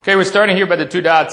Okay, we're starting here by the two dots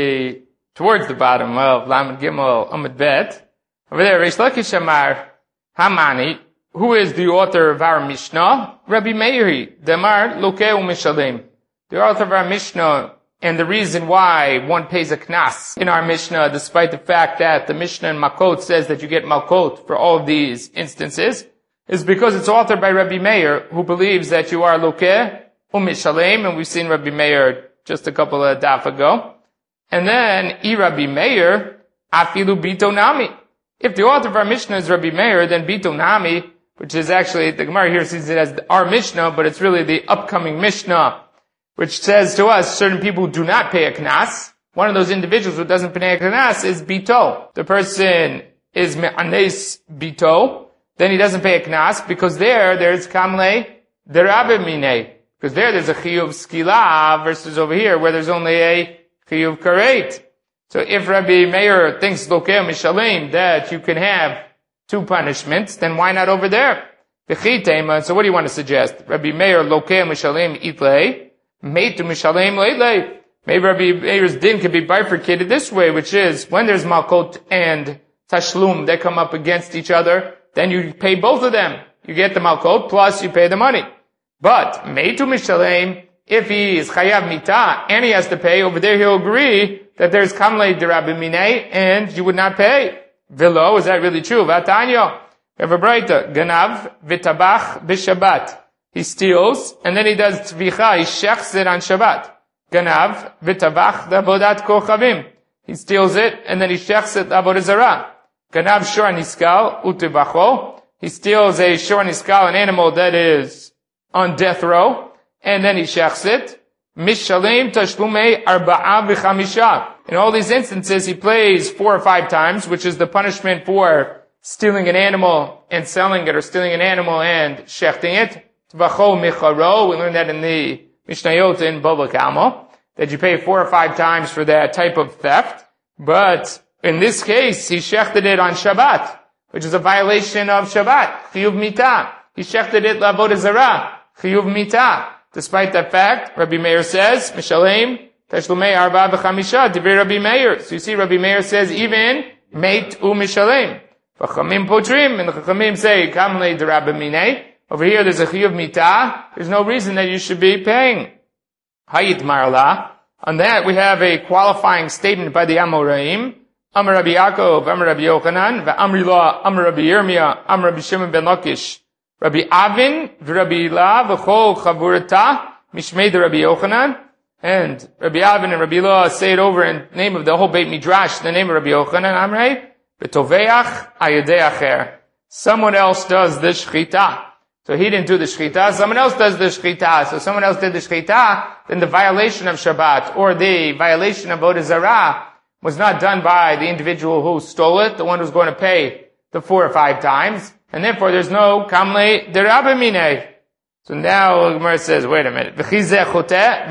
towards the bottom of Lamed Gimel Amud Bet. Over there, Reish Lakish Amar Hamani, who is the author of our Mishnah? Rabbi Meiri, Demar Lokeu Mishalem. The author of our Mishnah, and the reason why one pays a knas in our Mishnah, despite the fact that the Mishnah in Makot says that you get Malkot for all of these instances, is because it's authored by Rabbi Meir, who believes that you are Lokeh Umishalem, and we've seen Rabbi Meir just a couple of daf ago. And then, Rabbi Meir, Afilu Bito Nami. If the author of our Mishnah is Rabbi Meir, then Bito Nami, which is actually, the Gemara here sees it as our Mishnah, but it's really the upcoming Mishnah, which says to us, certain people do not pay a knas. One of those individuals who doesn't pay a knas is Bito. The person is Me'anes Bito, then he doesn't pay a knas, because there's Kamle Derabe Mine. Because there's a chiyuv skila versus over here where there's only a chiyuv karet. So if Rabbi Meir thinks lokeh mishalem that you can have two punishments, then why not over there? So what do you want to suggest? Rabbi Meir lokeh mishalem itlei, meitu mishalem leitlei. Maybe Rabbi Meir's din can be bifurcated this way, which is when there's malkot and tashlum that come up against each other, then you pay both of them. You get the malkot plus you pay the money. But, Meitu Mishalem, if he is Chayav Mita, and he has to pay, over there he'll agree that there's Kamle Derabi Minei, and you would not pay. Velo, is that really true? Vatanyo, we have a braita, Ganav Vitabach B'Shabbat. He steals, and then he does Tvicha, he shechs it on Shabbat. Ganav Vitabach D'Avodat Kochavim. He steals it, and then he shechs it Avodah Zarah. Ganav Shor Niskal Utivacho. He steals a Shor Niskal, an animal that is on death row, and then he shechs it. Mishalem tashlumei arba'a v'chamisha. In all these instances, he plays 4 or 5 times, which is the punishment for stealing an animal and selling it, or stealing an animal and shechting it. Tvacho micharo, we learned that in the Mishnayot in Bava Kama, that you pay 4 or 5 times for that type of theft. But in this case, he shechted it on Shabbat, which is a violation of Shabbat. Chiyuv mita. He shechted it l'avodah zarah. Chiyuv mita. Despite that fact, Rabbi Meir says, Mishalem, Tashlumei arba v'chamisha, Divrei Rabbi Meir. So you see, Rabbi Meir says, even, Meit u Mishalem. V'chamim potrim, and the Chachamim say, Kamlei d'Rabbi Minei. Over here, there's a Chiyuv mita. There's no reason that you should be paying. Hayit marla. On that, we have a qualifying statement by the Amoraim. Amar Rabbi Yaakov, Amar Rabbi Yochanan, V'amri la, Amar Rabbi Yirmiyah, Amar Rabbi Shimon ben Lakish. Rabbi Avin, Rabbi Ila, V'chol Chavurata, Mishmei de Rabbi Yochanan, and Rabbi Avin and Rabbi Ila say it over in the name of the whole Beit Midrash, the name of Rabbi Yochanan, Amrei, B'toveach ayedei acher. Someone else does the shchita. So he didn't do the shchita, someone else does the shchita. So someone else did the shchita, then the violation of Shabbat, or the violation of Avodah Zarah, was not done by the individual who stole it, the one who's going to pay the 4 or 5 times. And therefore, there's no kamle derabe minei. So now Gemara says, wait a minute. That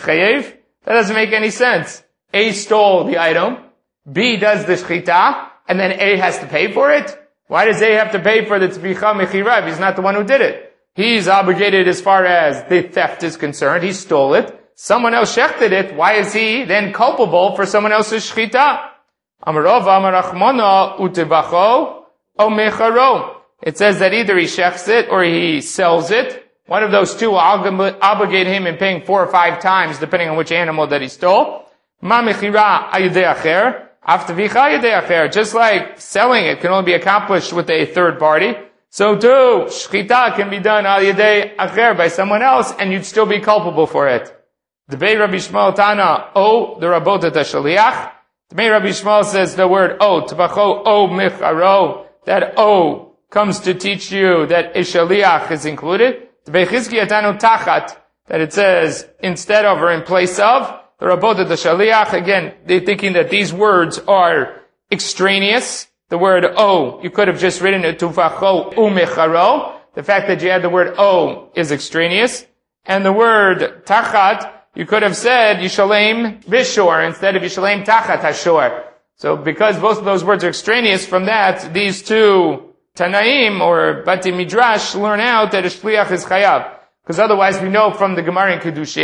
doesn't make any sense. A stole the item, B does the shchita, and then A has to pay for it? Why does A have to pay for the tzvicha mechira if he's not the one who did it? He's obligated as far as the theft is concerned. He stole it. Someone else shechted it. Why is he then culpable for someone else's shchita? Amarova amarachmona utevacho o mecharo. It says that either he shechs it or he sells it. One of those two will obligate him in paying 4 or 5 times, depending on which animal that he stole. Ma mechira ayudei acher, aftavicha ayudei acher. Just like selling it can only be accomplished with a third party, so too, shchita can be done ayudei acher by someone else, and you'd still be culpable for it. The Debei Rabbi Shmuel Tana, o, the Rabot HaShaliach. The Debei Rabbi Shmuel says the word o, tvacho o micharo, that o comes to teach you that a shaliach is included. The Debei Chizkiya Tanu tachat, that it says instead of or in place of. The Rabot HaShaliach, again, they're thinking that these words are extraneous. The word o, you could have just written it tvacho u micharo. The fact that you had the word o is extraneous. And the word tachat, you could have said Yishalem Bishor instead of Yishalem Tachat Hashor. So because both of those words are extraneous from that, these two Tanaim or Bati Midrash learn out that a Shliach is Chayav. Because otherwise we know from the Gemara in Kedushin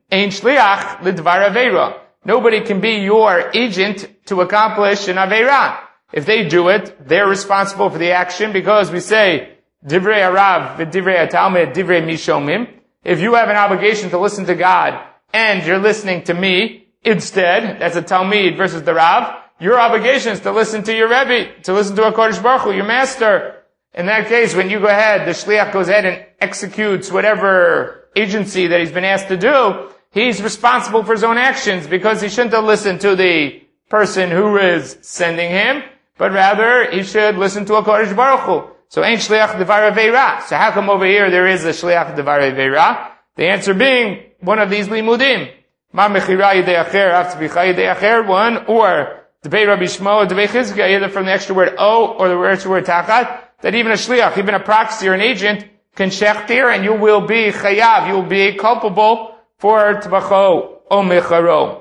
Ein shliach lidvar aveira. Nobody can be your agent to accomplish an aveira. If they do it, they're responsible for the action because we say, divrei harav v'divrei hatalmid divrei mishomim. If you have an obligation to listen to God and you're listening to me instead, that's a Talmid versus the Rav, your obligation is to listen to your Rebbe, to listen to HaKadosh Baruch Hu, your master. In that case, when you go ahead, the shliach goes ahead and executes whatever agency that he's been asked to do, he's responsible for his own actions because he shouldn't have listened to the person who is sending him, but rather he should listen to HaKadosh Baruch Hu. So ain't shliach devar aveira. So how come over here there is a shliach devar aveira? The answer being one of these limudim. Ma mechira yedei acher, av tzvicha yedei acher, one, or debei Rabbi Shmuel or debei Chizkiah, either from the extra word o or the extra word tachat, that even a shliach, even a proxy or an agent, can shechtir and you will be chayav, you will be culpable for tvacho o mecharo.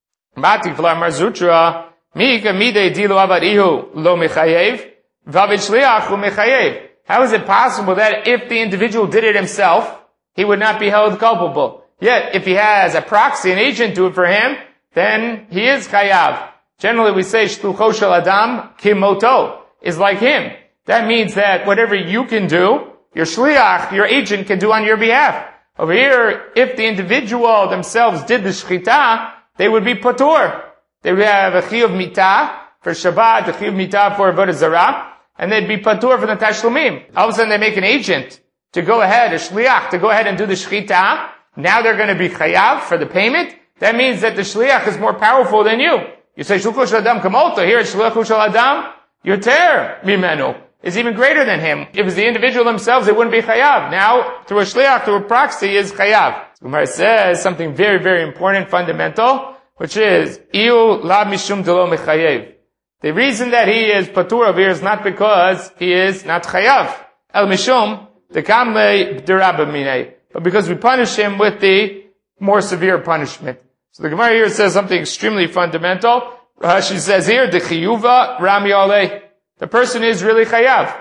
Mati v'la marzutra, mi kamidei dilu avarihu lo mechayev, vavid shliach hu mechayev. How is it possible that if the individual did it himself, he would not be held culpable? Yet, if he has a proxy, an agent do it for him, then he is chayav. Generally we say, shlucho shel adam kimoto, is like him. That means that whatever you can do, your shliach, your agent can do on your behalf. Over here, if the individual themselves did the shchita, they would be patur. They would have a chiyuv mitah for Shabbat, a chiyuv mitah for avodah zarah, and they'd be patur for the tashlumim. All of a sudden they make an agent to go ahead, a shliach, to go ahead and do the shchita. Now they're going to be chayav for the payment. That means that the shliach is more powerful than you. You say, shlucho shel adam kamoto, here it's shlucho shel adam, yoter mimenu, is even greater than him. If it's the individual themselves, it wouldn't be chayav. Now, through a shliach, through a proxy, is chayav. Gemara says something very, very important, fundamental, which is, iu la mishum delo mechayev. The reason that he is patur over here is not because he is not chayav. El mishum, the kamle derabba minei. But because we punish him with the more severe punishment. So the Gemara here says something extremely fundamental. Rashi says here, the chiyuva rami oleh. The person is really chayav.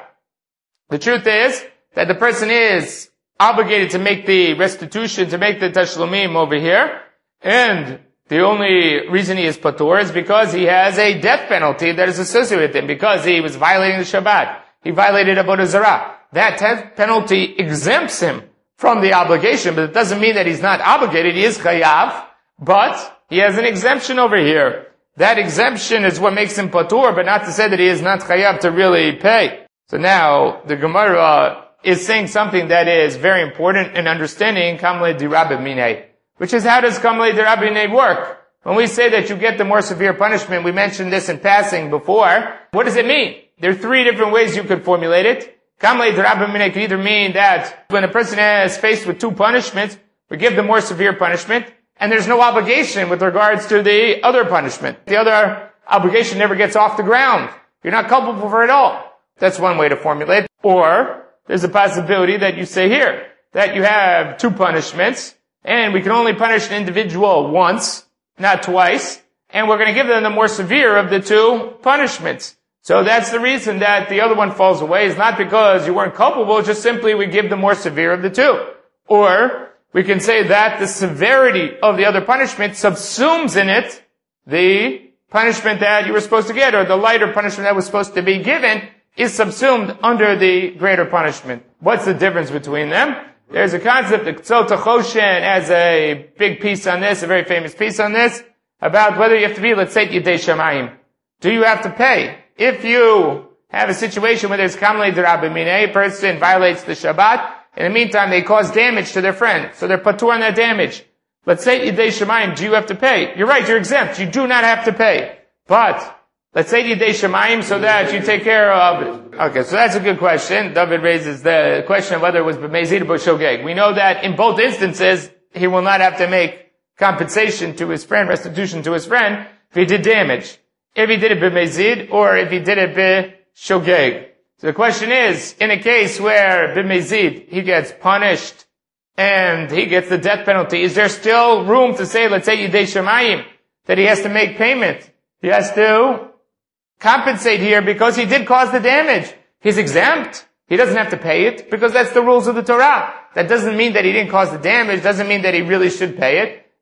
The truth is that the person is obligated to make the restitution, to make the tashlumim over here. And the only reason he is patur is because he has a death penalty that is associated with him, because he was violating the Shabbat. He violated avodah zarah. That death penalty exempts him from the obligation, but it doesn't mean that he's not obligated. He is chayav, but he has an exemption over here. That exemption is what makes him patur, but not to say that he is not chayav to really pay. So now, the Gemara is saying something that is very important in understanding kamle dirabba minei, which is, how does kamle dirabba minei work? When we say that you get the more severe punishment, we mentioned this in passing before, what does it mean? There are three different ways you could formulate it. Kamle dirabba minei could either mean that when a person is faced with two punishments, we give the more severe punishment, and there's no obligation with regards to the other punishment. The other obligation never gets off the ground. You're not culpable for it all. That's one way to formulate. Or, there's a possibility that you say here, that you have two punishments, and we can only punish an individual once, not twice, and we're going to give them the more severe of the two punishments. So that's the reason that the other one falls away, is not because you weren't culpable, just simply we give the more severe of the two. Or, we can say that the severity of the other punishment subsumes in it the punishment that you were supposed to get, or the lighter punishment that was supposed to be given is subsumed under the greater punishment. What's the difference between them? There's a concept, the Tzot HaChoshen has a big piece on this, a very famous piece on this, about whether you have to be, let's say, Yidei Shamayim. Do you have to pay? If you have a situation where there's kamle dirabba minei, a person violates the Shabbat, in the meantime they cause damage to their friend, so they're patur on that damage. Let's say Yidei Shamayim, do you have to pay? You're right, you're exempt, you do not have to pay. But, let's say Yidei Shamayim so that you take care of it. Okay, so that's a good question. David raises the question of whether it was b'mezid or b'shogeg. We know that in both instances, he will not have to make compensation to his friend, restitution to his friend, if he did damage. If he did it b'mezid, or if he did it b'shogeg. So the question is, in a case where b'mezid, he gets punished, and he gets the death penalty, is there still room to say, let's say Yidei Shamayim, that he has to make payment? He has to compensate here because he did cause the damage. He's exempt. He doesn't have to pay it because that's the rules of the Torah. That doesn't mean that he didn't cause the damage, doesn't mean that he really should pay it.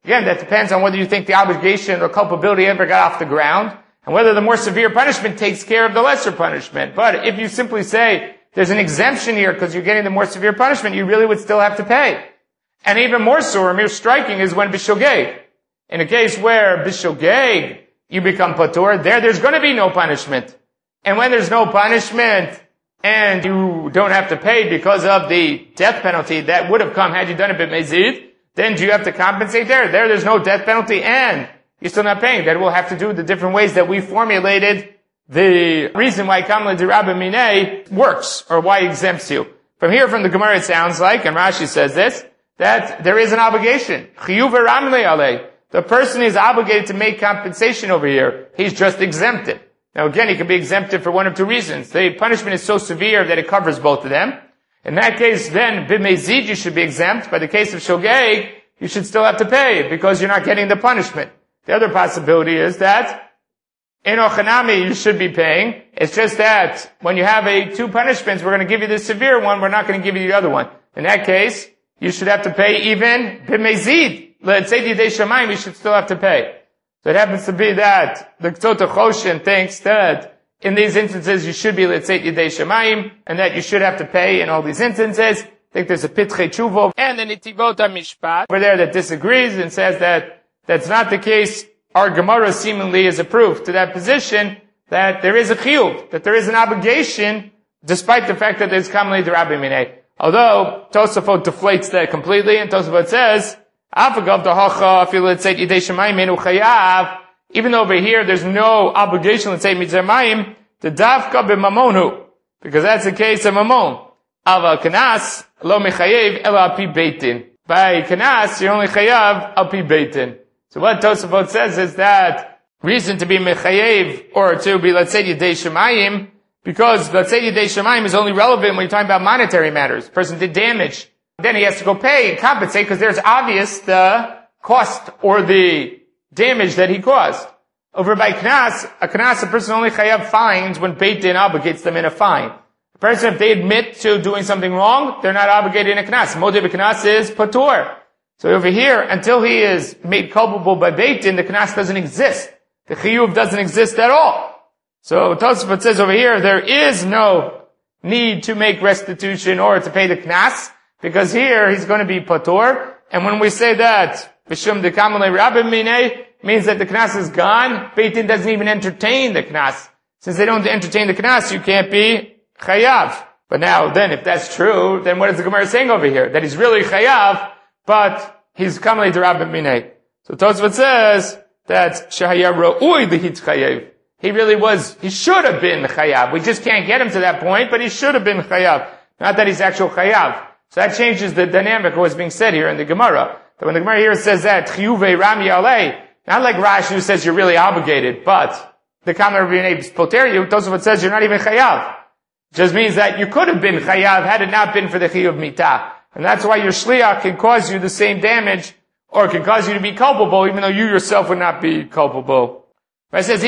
Again, that depends on whether you think the obligation or culpability ever got off the ground, and whether the more severe punishment takes care of the lesser punishment. But if you simply say, there's an exemption here because you're getting the more severe punishment, you really would still have to pay. And even more so, or mere striking, is when bishogeg. In a case where bishogeg, you become patur, there's going to be no punishment. And when there's no punishment, and you don't have to pay because of the death penalty that would have come had you done it b'mezid, then do you have to compensate there? There's no death penalty, and you're still not paying. That will have to do with the different ways that we formulated the reason why Kamla D'Rabba Minei works, or why it exempts you. From here, from the Gemara, it sounds like, and Rashi says this, that there is an obligation. Chiyuv Ramle Alei. The person is obligated to make compensation over here. He's just exempted. Now again, he can be exempted for one of two reasons. The punishment is so severe that it covers both of them. In that case, then, b'mezid, you should be exempt. By the case of shogeg, you should still have to pay because you're not getting the punishment. The other possibility is that in ochanami, you should be paying. It's just that when you have two punishments, we're going to give you the severe one, we're not going to give you the other one. In that case, you should have to pay even b'mezid. Let's say Yidei Shamayim, you should still have to pay. So it happens to be that the Ktota Choshen thinks that in these instances you should be, let's say, Yidei Shamayim, and that you should have to pay in all these instances. I think there's a Pitchei Tshuvo and the Nitivot HaMishpat over there that disagrees and says that that's not the case. Our Gemara seemingly is a proof to that position that there is a chiyuv, that there is an obligation, despite the fact that there's Kamlei D'Rabbi Minei. Although Tosafot deflates that completely, and Tosafot says, even though over here there's no obligation, let's say mitzayim, the davka b'mamonu, because that's the case of mamon. Aval kanas lo mechayev ela al pi beitin. By kanas you're only chayav al pi beitin. So what Tosafot says is that reason to be mechayev or to be, let's say, yidei shemayim, because let's say yidei shemayim is only relevant when you're talking about monetary matters. The person did damage. Then he has to go pay and compensate because there's obvious the cost or the damage that he caused. Over by knas, a person only chayav fines when Beit Din obligates them in a fine. A person, if they admit to doing something wrong, they're not obligated in a knas. Modeh b'knas is patur. So over here, until he is made culpable by Beit Din, the knas doesn't exist. The chiyuv doesn't exist at all. So Tosafot says over here, there is no need to make restitution or to pay the knas, because here he's going to be patur, and when we say that B'shum de Kamlei D'Rabbi Minei means that the knas is gone, Beit Din doesn't even entertain the knas. Since they don't entertain the knas, you can't be chayav. But now, then, if that's true, then what is the Gemara saying over here? That he's really chayav, but he's Kamlei D'Rabbi Minei. So Tosafot says that Shehaya Ra'ui D'Hit Chayav. He should have been chayav. We just can't get him to that point, but he should have been chayav. Not that he's actual chayav. So that changes the dynamic of what's being said here in the Gemara. That when the Gemara here says that, Chiyuvei Rami Alei, not like Rashi who says you're really obligated, but the Kamla Rabbi Yonei poter you, Tosafot says you're not even chayav. It just means that you could have been chayav had it not been for the chiyuv mitah. And that's why your shliach can cause you the same damage, or can cause you to be culpable, even though you yourself would not be culpable. It says,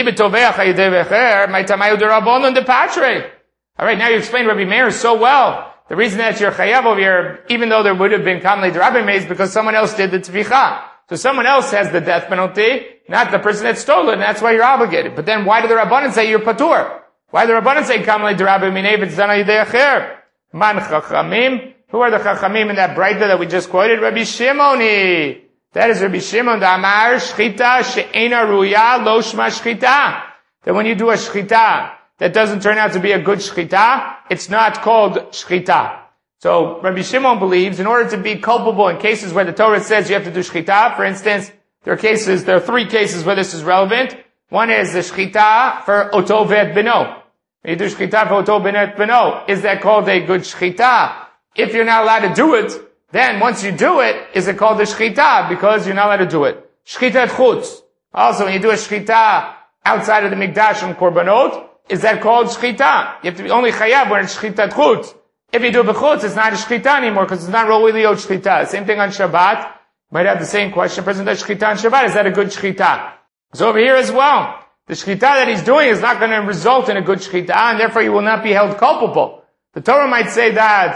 alright, now you explained Rabbi Meir so well. The reason that you're chayav over here, even though there would have been Kamlei D'Rabbi Minei, is because someone else did the tvicha. So someone else has the death penalty, not the person that stole it, and that's why you're obligated. But then why do the Rabbanan say you're patur? Why do the Rabbanan say Kamlei D'Rabbi Minei if it's done on Yidei Acher? Man Chachamim. Who are the Chachamim in that Breita that we just quoted? Rabbi Shimoni. That is Rabbi Shimon, the Amar, Shchita, She'ena Ruya, Lo Shma Shchita. That when you do a Shchita, that doesn't turn out to be a good shchita, it's not called shchita. So Rabbi Shimon believes in order to be culpable in cases where the Torah says you have to do shchita, for instance, there are 3 cases where this is relevant. One is the shchita for oto vet beno. When you do shchita for oto vet beno, is that called a good shchita? If you're not allowed to do it, then once you do it, is it called a shchita? Because you're not allowed to do it. Shchita chutz. Also, when you do a shchita outside of the mikdash and korbanot, is that called shchita? You have to be only chayav when it's shchita chutz. If you do it b'chutz, it's not a shchita anymore because it's not really liot shchita. Same thing on Shabbat. Might have the same question. Person does shchita on Shabbat. Is that a good shchita? So over here as well, the shchita that he's doing is not going to result in a good shchita, and therefore he will not be held culpable. The Torah might say that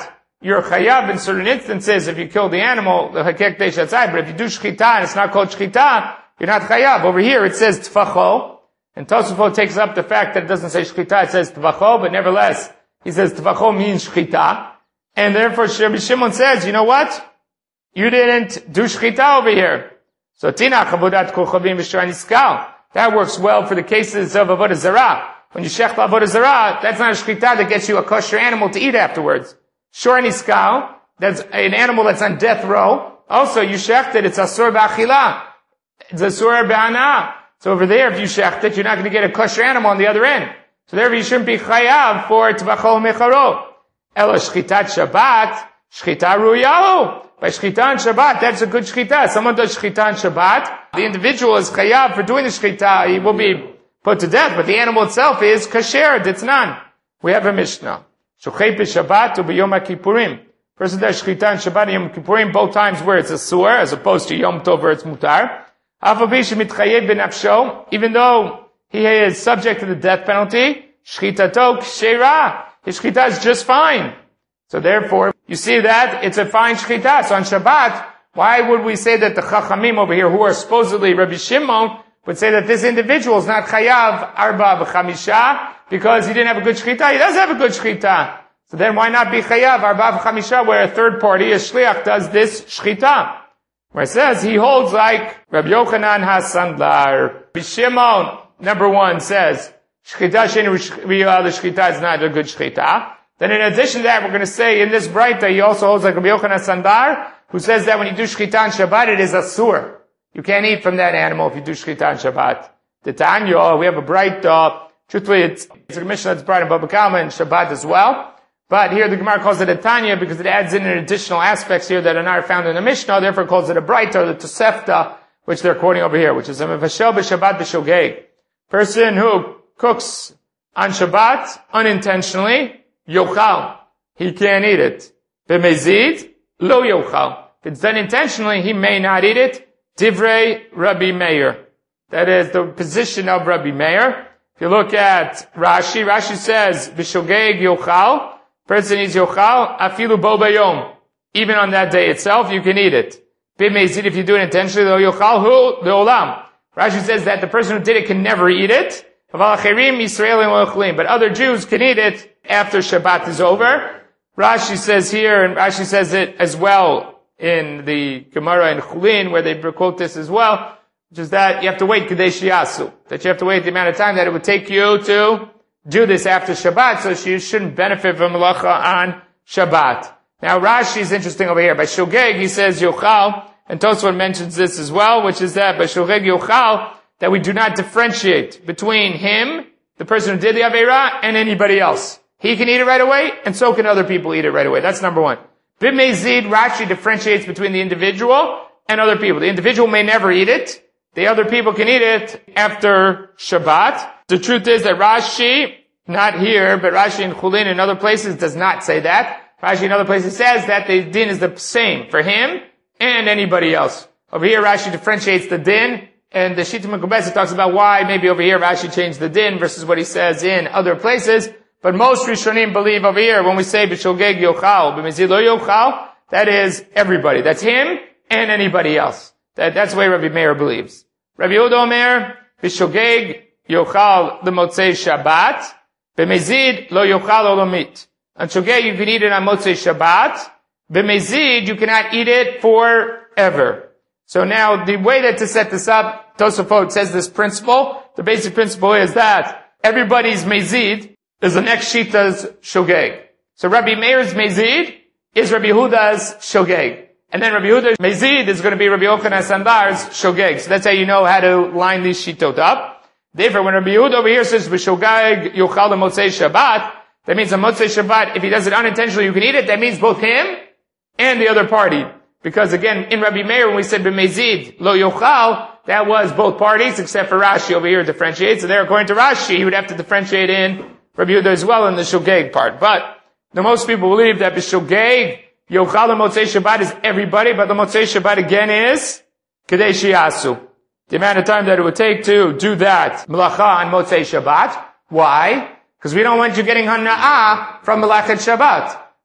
you're chayav in certain instances if you kill the animal, the hakek deish atzai, but if you do shchita and it's not called shchita, you're not chayav. Over here it says tfacho, and Tosafot takes up the fact that it doesn't say shchita, it says tfacho, but nevertheless, he says tfacho means shchita, and therefore Rabbi Shimon says, you know what? You didn't do shchita over here. So tina chabudat kol chavim v'shar niskal. That works well for the cases of avodah zarah. When you shech avodah zarah, that's not a shchita that gets you a kosher animal to eat afterwards. Shor niskal, that's an animal that's on death row. Also, you shecht it, it's asur b'achila. It's asur b'ana. So over there, if you shecht it, you're not going to get a kosher animal on the other end. So therefore, you shouldn't be chayav for tvachol mecharo. Ela shchitat Shabbat, shchita ruyahu. By shchita on Shabbat, that's a good shchita. Someone does shchita on Shabbat, the individual is chayav for doing the shchita. He will be put to death, but the animal itself is kasher, it's none. We have a Mishnah. Shochei b'Shabbat u b'Yom HaKippurim. Person does shchita on Shabbat and Yom Kippurim, both times where it's a sur, as opposed to Yom Tov where it's mutar. Even though he is subject to the death penalty, shchitato kshera. His shchita is just fine. So therefore, you see that it's a fine shchita. So on Shabbat, why would we say that the Chachamim over here, who are supposedly Rabbi Shimon, would say that this individual is not chayav arba v'chamisha because he didn't have a good shchita? He does have a good shchita. So then why not be chayav arba v'chamisha where a third party, a shliach, does this shchita? Where it says he holds like Rabbi Yochanan HaSandlar. Rabbi Shimon, number one, says shchita sheni the shchita is not a good shchita. Then in addition to that, we're going to say in this Braita, he also holds like Rabbi Yochanan HaSandlar, who says that when you do shchita on Shabbat, it is asur. You can't eat from that animal if you do shchita on Shabbat. The Tanya, we have a Braita. Truthfully, it's a Mishnah that's brought in Baba Kama and Shabbat as well. But here the Gemara calls it a Tanya because it adds in additional aspects here that are not found in the Mishnah, therefore it calls it a Braita, the Tosefta, which they're quoting over here, which is a Mevashel b'Shabbat b'Shogeg. Person who cooks on Shabbat unintentionally, yochal. He can't eat it. B'mezid, lo yochal. If it's done intentionally, he may not eat it. Divrei Rabbi Meir. That is the position of Rabbi Meir. If you look at Rashi, Rashi says, b'Shogeg yochal. Person eats yochal, afilu bo bayom. Even on that day itself, you can eat it. B'mezid, if you do it intentionally, lo yochal hu le'olam. Rashi says that the person who did it can never eat it. But other Jews can eat it after Shabbat is over. Rashi says here, and Rashi says it as well in the Gemara in Chulin, where they quote this as well, which is that you have to wait Kadesh Yasu. That you have to wait the amount of time that it would take you to do this after Shabbat, so you shouldn't benefit from Malacha on Shabbat. Now Rashi is interesting over here. By Shogeg, he says Yochal, and Tosfot mentions this as well, which is that by Shogeg Yochal, that we do not differentiate between him, the person who did the Aveirah, and anybody else. He can eat it right away, and so can other people eat it right away. That's number one. B'mezid, Rashi differentiates between the individual and other people. The individual may never eat it. The other people can eat it after Shabbat. The truth is that Rashi, not here, but Rashi in Chulin and other places does not say that. Rashi in other places says that the din is the same for him and anybody else. Over here, Rashi differentiates the din, and the Shita Mekubesa talks about why maybe over here Rashi changed the din versus what he says in other places. But most Rishonim believe over here, when we say B'Shogeg Yochal, B'Mezid Lo Yochal, that is everybody. That's him and anybody else. That's the way Rabbi Meir believes. Rabbi Yehuda Omer, B'Shogeg Yochal L'Motzei Shabbat, B'Mezid Lo Yochal Olomit. On Shogeg you can eat it on Motzei Shabbat. B'Mezid you cannot eat it forever. So now the way that to set this up, Tosafot says this principle. The basic principle is that everybody's Mezid is the next Shita's Shogeg. So Rabbi Meir's Mezid is Rabbi Yehuda's Shogeg. And then Rabbi Yehuda's Mezid is going to be Rabbi Yochanan HaSandar's Shogeg. So that's how you know how to line these Shitot up. Therefore, when Rabbi Yehuda over here says B'Shogeg Yochal Motzei Shabbat, that means on Motzei Shabbat, if he does it unintentionally, you can eat it. That means both him and the other party. Because again, in Rabbi Meir, when we said B'Mezid Lo Yochal, that was both parties, except for Rashi over here differentiates. So there, according to Rashi, he would have to differentiate in Rabbi Yehuda as well in the Shogeg part. But the most people believe that B'Shogeg Yochal Motzei Shabbat is everybody, but the Motzei Shabbat again is Kadesh Yasu. The amount of time that it would take to do that Melacha on Motzei Shabbat. Why? Because we don't want you getting Hana'ah from Melachet Shabbat.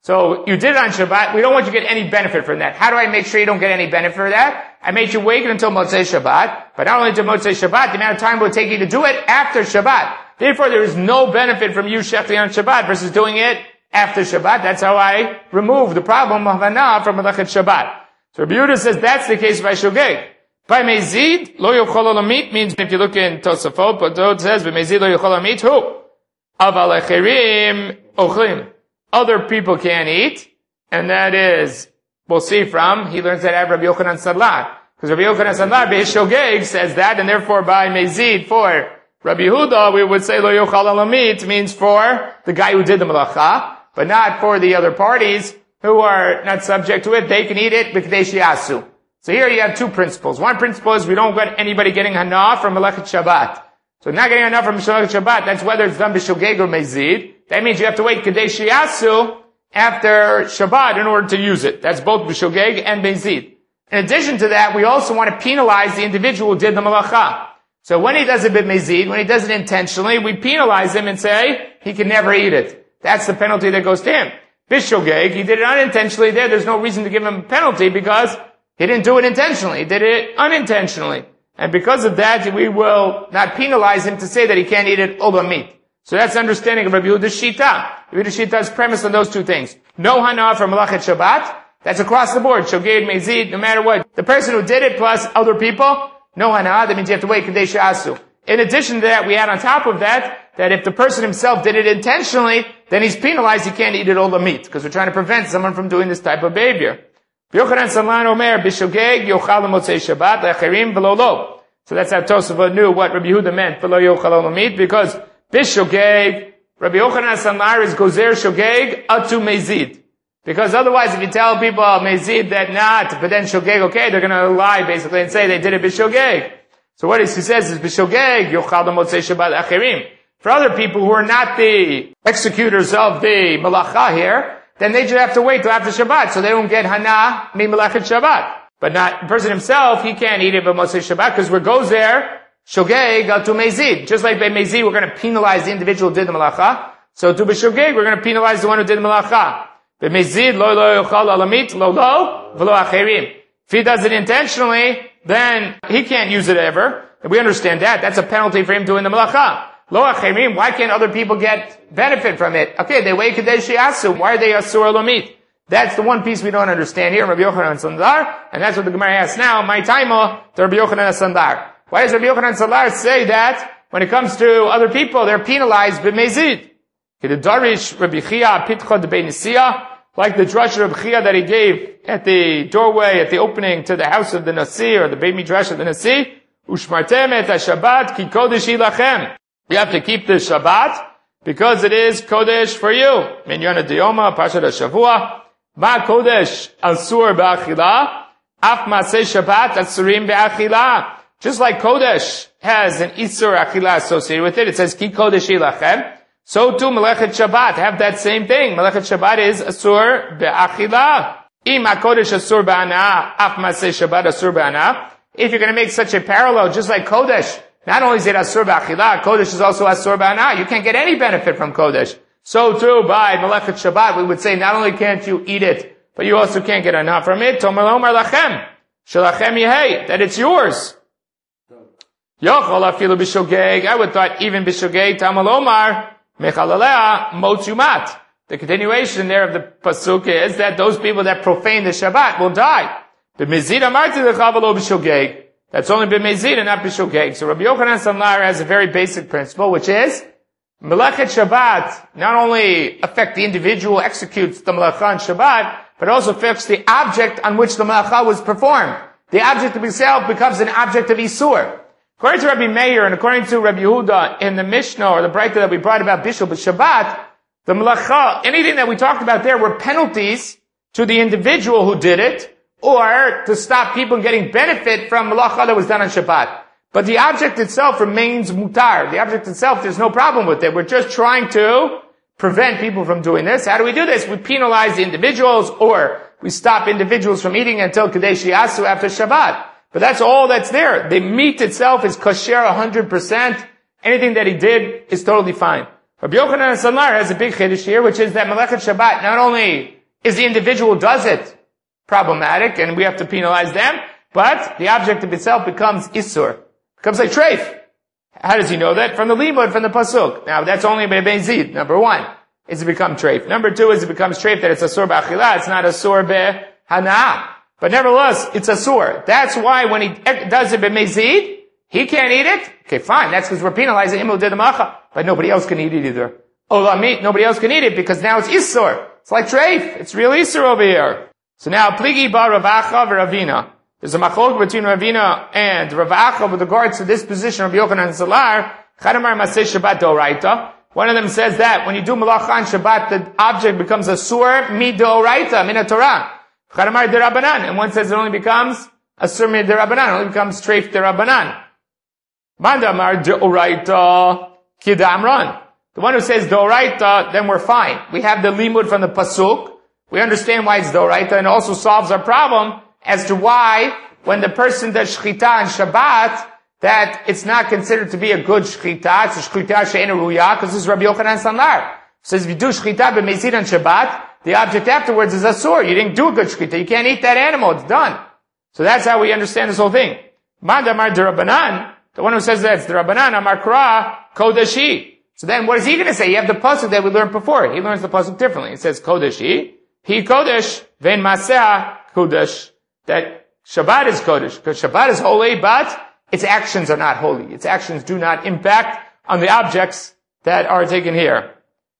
So you did it on Shabbat. We don't want you to get any benefit from that. How do I make sure you don't get any benefit for that? I made you wait until Motzei Shabbat, but not only until Motzei Shabbat, the amount of time it would take you to do it after Shabbat. Therefore, there is no benefit from you shechting on Shabbat versus doing it after Shabbat. That's how I remove the problem of hana from Melechet Shabbat. So Rabbi Yehuda says that's the case by Shogeg. By Mezid, lo yochol olamit means, if you look in Tosafot, but it says, by Mezid lo yochol olamit, who? Aval echerim ochlim. Other people can't eat, and that is, we'll see from, he learns that out of Rabbi Yochanan Sadlar. Because Rabbi Yochanan Sadlar, Be'ez Shogeg, says that, and therefore by Mezid, for Rabbi Yehuda, we would say lo yochal alamit means for the guy who did the malacha, but not for the other parties who are not subject to it. They can eat it b'kdei she'asu. So here you have two principles. One principle is we don't get anybody getting hana from Melechet Shabbat. So not getting hana from Melechet Shabbat, that's whether it's done b'shogeg or mezid. That means you have to wait k'dei she'asu after Shabbat in order to use it. That's both b'shogeg and mezid. In addition to that, we also want to penalize the individual who did the malacha. So when he does it b'mezid, when he does it intentionally, we penalize him and say he can never eat it. That's the penalty that goes to him. Bishogeg, he did it unintentionally there's no reason to give him a penalty because he didn't do it intentionally. He did it unintentionally. And because of that, we will not penalize him to say that he can't eat it olamit. So that's the understanding of Rabbi Yehuda's Shita. Rabbi Yehuda's Shita is premised on those two things. No hana from Melechet Shabbat. That's across the board. Shogeg, mezid, no matter what. The person who did it plus other people, no hana, that means you have to wait k'dei she'asu. In addition to that, we add on top of that if the person himself did it intentionally, then he's penalized, he can't eat it all the meat, because we're trying to prevent someone from doing this type of behavior. Yochanan Salman Omer, Bishogeg, Yochal Motzei Shabbat, Le'acherim, V'lo lo. So that's how Tosafot knew what Rabbi Yehuda meant, V'lo Yochal Olamit, because Bishogeg, Rabbi Yochanan Salman is Gozer Shogeg, Atu Mezid. Because otherwise, if you tell people Mezid that not, but then Shogeg, okay, they're gonna lie basically and say they did it Bishogeg. So what he says is Bishogeg, Yochal Motzei Shabbat, Acherim. For other people who are not the executors of the malacha here, then they just have to wait till after Shabbat, so they don't get hana mi melechet Shabbat. But not the person himself, he can't eat it by Motzei Shabbat, because where goes there, Shogeg to Mezid. Just like by Mezid, we're going to penalize the individual who did the malacha. So to B'Shogeg, we're going to penalize the one who did the malacha. By Mezid, lo yochal alamit, lo v'lo acherim. If he does it intentionally, then he can't use it ever. And we understand that. That's a penalty for him doing the malacha. Lo acherim, why can't other people get benefit from it? Okay, they wait k'dei she'asu. Why are they asur alamit? That's the one piece we don't understand here, Rabbi Yochanan Sandar, and that's what the Gemara asks now, my taimo to Rabbi Yochanan Sandar. Why does Rabbi Yochanan Sandar say that when it comes to other people, they're penalized b'mezid? Kedarish Rabbi Chia pitcha de Nasiya, like the drush of Rabbi Chia that he gave at the doorway, at the opening to the house of the Nasi, or the Beit Midrash of the Nasi, ushmartem et ha-Shabbat ki kodesh ilachem. You have to keep the Shabbat because it is kodesh for you. Minyan Diyoma, Parshat HaShavua, Ma kodesh asur ba'achila, af maseh Shabbat asurim ba'achila. Just like kodesh has an isur achila associated with it, it says ki kodesh ilachem. So too melechet Shabbat have that same thing. Melechet Shabbat is asur ba'achila. Im kodesh asur ba'ana, af maseh Shabbat asur ba'ana. If you're going to make such a parallel, just like kodesh, not only is it asur ba'achila, kodesh is also asur ba'ana. You can't get any benefit from kodesh. So too, by Melechet Shabbat, we would say not only can't you eat it, but you also can't get enough from it. Tomer lomar lachem, shalachem yehei, that it's yours. Yochol afilu b'shogeg, I would thought even b'shogeg, tamal lomar, mechalalea, motzumat. The continuation there of the pasuk is that those people that profane the Shabbat will die. B'mezid amarti lechavalo b'shogeg. That's only b'mezid and not b'shogeg. So Rabbi Yochanan Samlar has a very basic principle, which is, Melechet Shabbat not only affect the individual who executes the Melacha on Shabbat, but also affects the object on which the Melacha was performed. The object of itself becomes an object of Isur. According to Rabbi Meir and according to Rabbi Yehuda in the Mishnah or the Braita that we brought about Bishul B'Shabbat, the Melacha, anything that we talked about there were penalties to the individual who did it, or to stop people getting benefit from Melacha that was done on Shabbat. But the object itself remains mutar. The object itself, there's no problem with it. We're just trying to prevent people from doing this. How do we do this? We penalize the individuals, or we stop individuals from eating until Kadesh Yasu after Shabbat. But that's all that's there. The meat itself is kosher 100%. Anything that he did is totally fine. Rabbi Yochanan Salar has a big chiddush here, which is that Melechet Shabbat not only Is the individual does it problematic and we have to penalize them? But the object of itself becomes Isur. Becomes like treif. How does he know that? From the limud, from the pasuk. Now that's only by Be'ezid. Number one, is it become treif. Number two is it becomes treif that it's Asur B'achila. It's not Asur Be'hana'ah. But nevertheless, it's Asur. That's why when he does it Be'ezid, he can't eat it? Okay, fine. That's because we're penalizing him who did the macha. But nobody else can eat it either. Olamit, nobody else can eat it because now it's Isur. It's like treif. It's real Isur over here. So now, Pligi Bar Rav Acha v'Ravina. There's a machlok between Ravina and Rav Acha with regards to this position of Yochanan and Salar. Chadamar Maseh Shabbat Doraita. One of them says that when you do malacha on Shabbat, the object becomes Asur Midoraita, Min Torah. Chadamar Derabanan. And one says it only becomes Asur Miderabanan. It only becomes treif Derabanan. Mandamar Deoraita Kidamran. The one who says Doraita, then we're fine. We have the limud from the pasuk. We understand why it's Doraita, and it also solves our problem as to why, when the person does shchita on Shabbat, that it's not considered to be a good shchita. It's a shchita she'ena ruya, because this is Rabbi Yochanan Sanlar. Says if you do shchita b'mezid on Shabbat, the object afterwards is asur. You didn't do a good shchita. You can't eat that animal. It's done. So that's how we understand this whole thing. Mandamar derabanan, the one who says that it's derabanan, amar kra kodeshi. So then what is he going to say? You have the pasuk that we learned before. He learns the pasuk differently. It says kodeshi. He kodesh, ven maseh kodesh. That Shabbat is kodesh. Because Shabbat is holy, but its actions are not holy. Its actions do not impact on the objects that are taken here.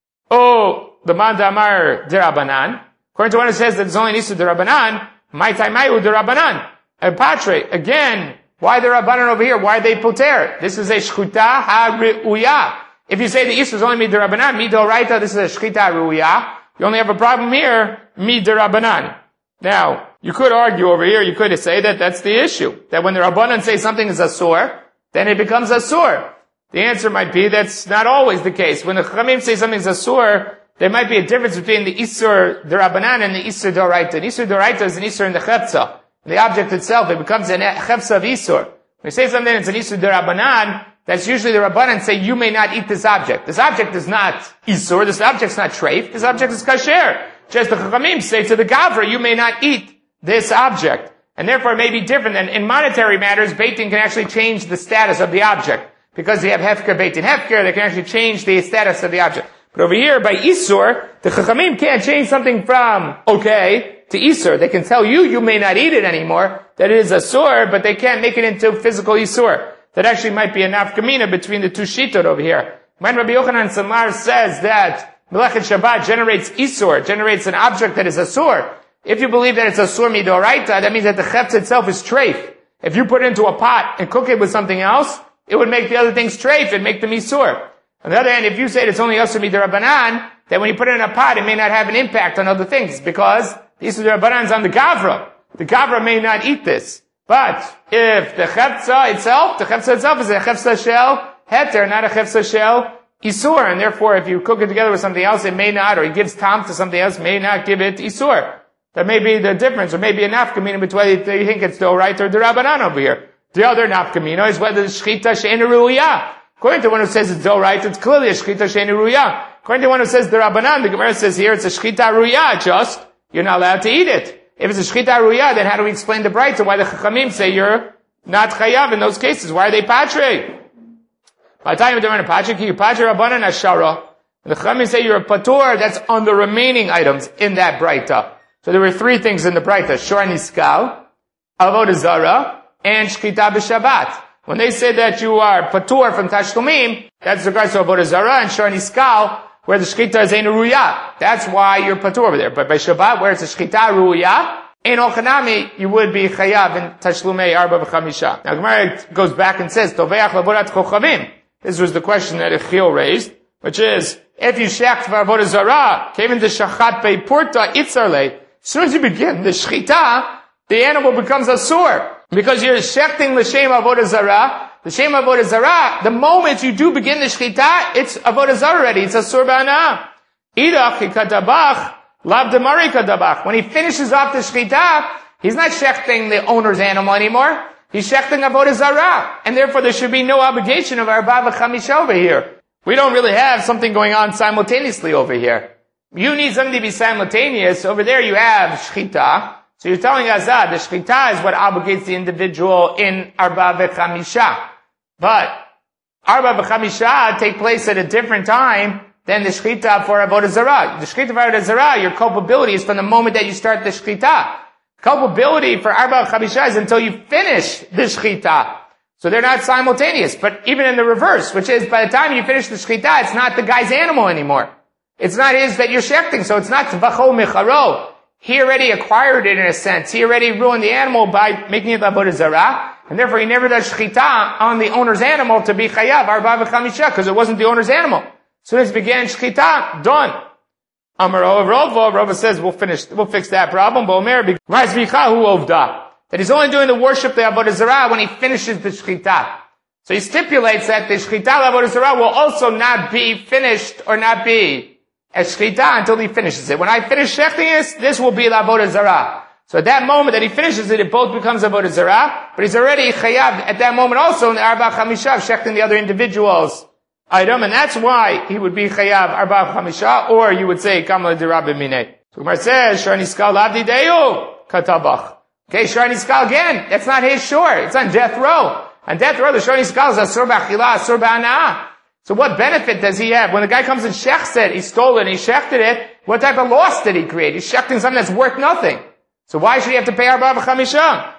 Oh, the mandamar derabanan. According to one who says that it's only nisu derabanan, my taimayu derabanan. And patre, again, why the rabbanan over here? Why are they poter? This is a shchuta ha-ri'uya. If you say the Isur is only midirabanan, midoraita, this is a shchita ruya, you only have a problem here, midirabanan. Now, you could argue over here, you could say that that's the issue. That when the Rabbanan say something is asur, then it becomes asur. The answer might be that's not always the case. When the Chachamim say something is asur, there might be a difference between the Isur derabanan and the Isur doraita. The Isur doraita is an Isur in the chepsa. The object itself, it becomes an chepsa of Isur. When you say something that's an Isur derabanan, that's usually the Rabbanan say, you may not eat this object. This object is not Isur, this object is not treif, this object is kasher. Just the Chachamim say to the Gavra, you may not eat this object. And therefore it may be different. And in monetary matters, Beit Din can actually change the status of the object. Because they have Hefker, Beit Din Hefker, they can actually change the status of the object. But over here, by Isur, the Chachamim can't change something from okay to Isur. They can tell you, you may not eat it anymore, that it is Asur, but they can't make it into physical Isur. That actually might be a nafkamina between the two shitot over here. When Rabbi Yochanan Sanlar says that Melechet Shabbat generates Isur, generates an object that is Asur, if you believe that it's Asur midoraita, that means that the chetz itself is treif. If you put it into a pot and cook it with something else, it would make the other things treif and make them Isur. On the other hand, if you say it's only Asur midorabanan, then when you put it in a pot, it may not have an impact on other things, because the Isur midorabanan is on the Gavra. The Gavra may not eat this. But if the chepsa itself is a chepsa shel heter, not a chepsa shel isur, and therefore if you cook it together with something else, it may not, or he gives tam to something else, may not give it isur. That may be the difference, or maybe a nafkamina between whether you think it's doraita or derabanan over here. The other nafkamina is whether it's shchita she'ena ruya. According to one who says it's doraita, it's clearly a shchita she'ena ruya. According to one who says derabanan, the Gemara says here it's a shchita ruya, just, you're not allowed to eat it. If it's a shchita ruya, then how do we explain the Braita? Why the Chachamim say you're not chayav in those cases? Why are they patre? By the time you're doing a patre, you patre rabbanan ashara. The Chachamim say you're a patur, that's on the remaining items in that Braita. So there were three things in the Braita: shor niskal, avodah zara, and shchita b'Shabbat. When they say that you are patur from tashlumim, that's regards to avodah zara and shor niskal, where the shchita is ein ruya. That's why you're patur over there. But by Shabbat, where it's a shchita ruya, ein ochanami, you would be chayav in tashlumei arba v'chamisha. Now Gemara goes back and says, toveach laborat chochavim. This was the question that Echiel raised, which is, if you shecht v'avodah zara, came into shachat bei purta itzarle, as soon as you begin the shchita, the animal becomes asur. Because you're shechting l'shem avodah zara, the shem avodah zara, the moment you do begin the shchita, it's avodah zara already. It's asur ba'ana. Idach kadabach, lav demari kadabach. When he finishes off the shchita, he's not shechting the owner's animal anymore. He's shechting avodah zara. And therefore there should be no obligation of arba v'chamisha over here. We don't really have something going on simultaneously over here. You need something to be simultaneous. Over there you have shchita. So you're telling us that the shchita is what obligates the individual in Arba v'chamisha. But Arba v'chamisha take place at a different time than the shchita for Avodah Zarah. The shchita for Avodah Zarah, your culpability is from the moment that you start the shchita. Culpability for Arba v'chamisha is until you finish the shchita. So they're not simultaneous. But even in the reverse, which is by the time you finish the shchita, it's not the guy's animal anymore. It's not his that you're shechting, so it's not tvacho micharo. He already acquired it in a sense. He already ruined the animal by making it Avodah Zarah, and therefore he never does shchita on the owner's animal to be chayav arba v'chamisha, because it wasn't the owner's animal. So as began shchita, done. Amar Rava says we'll fix that problem. That he's only doing the worship the Avodah Zarah when he finishes the shchita. So he stipulates that the shchita Avodah Zarah will also not be finished or not be as shchita until he finishes it. When I finish shechting this will be Avodah Zarah. So at that moment that he finishes it, it both becomes Avodah Zarah, but he's already chayav at that moment also in the Arba Chamisha, shechting the other individual's item, and that's why he would be chayav Arba Chamisha, or you would say Kamal Dirab Minei. So Gemara says, Shar Niskal Lavdi Deyu Katabach. Okay, Shar Niskal again, that's not his shore, it's on death row. On death row, the Shar Niskal is Asur B'Achila, Asur B'Ana'ah. So what benefit does he have? When the guy comes and shechts it, he stole it and he shechted it, what type of loss did he create? He's shechting something that's worth nothing. So why should he have to pay Arba v'chamisha?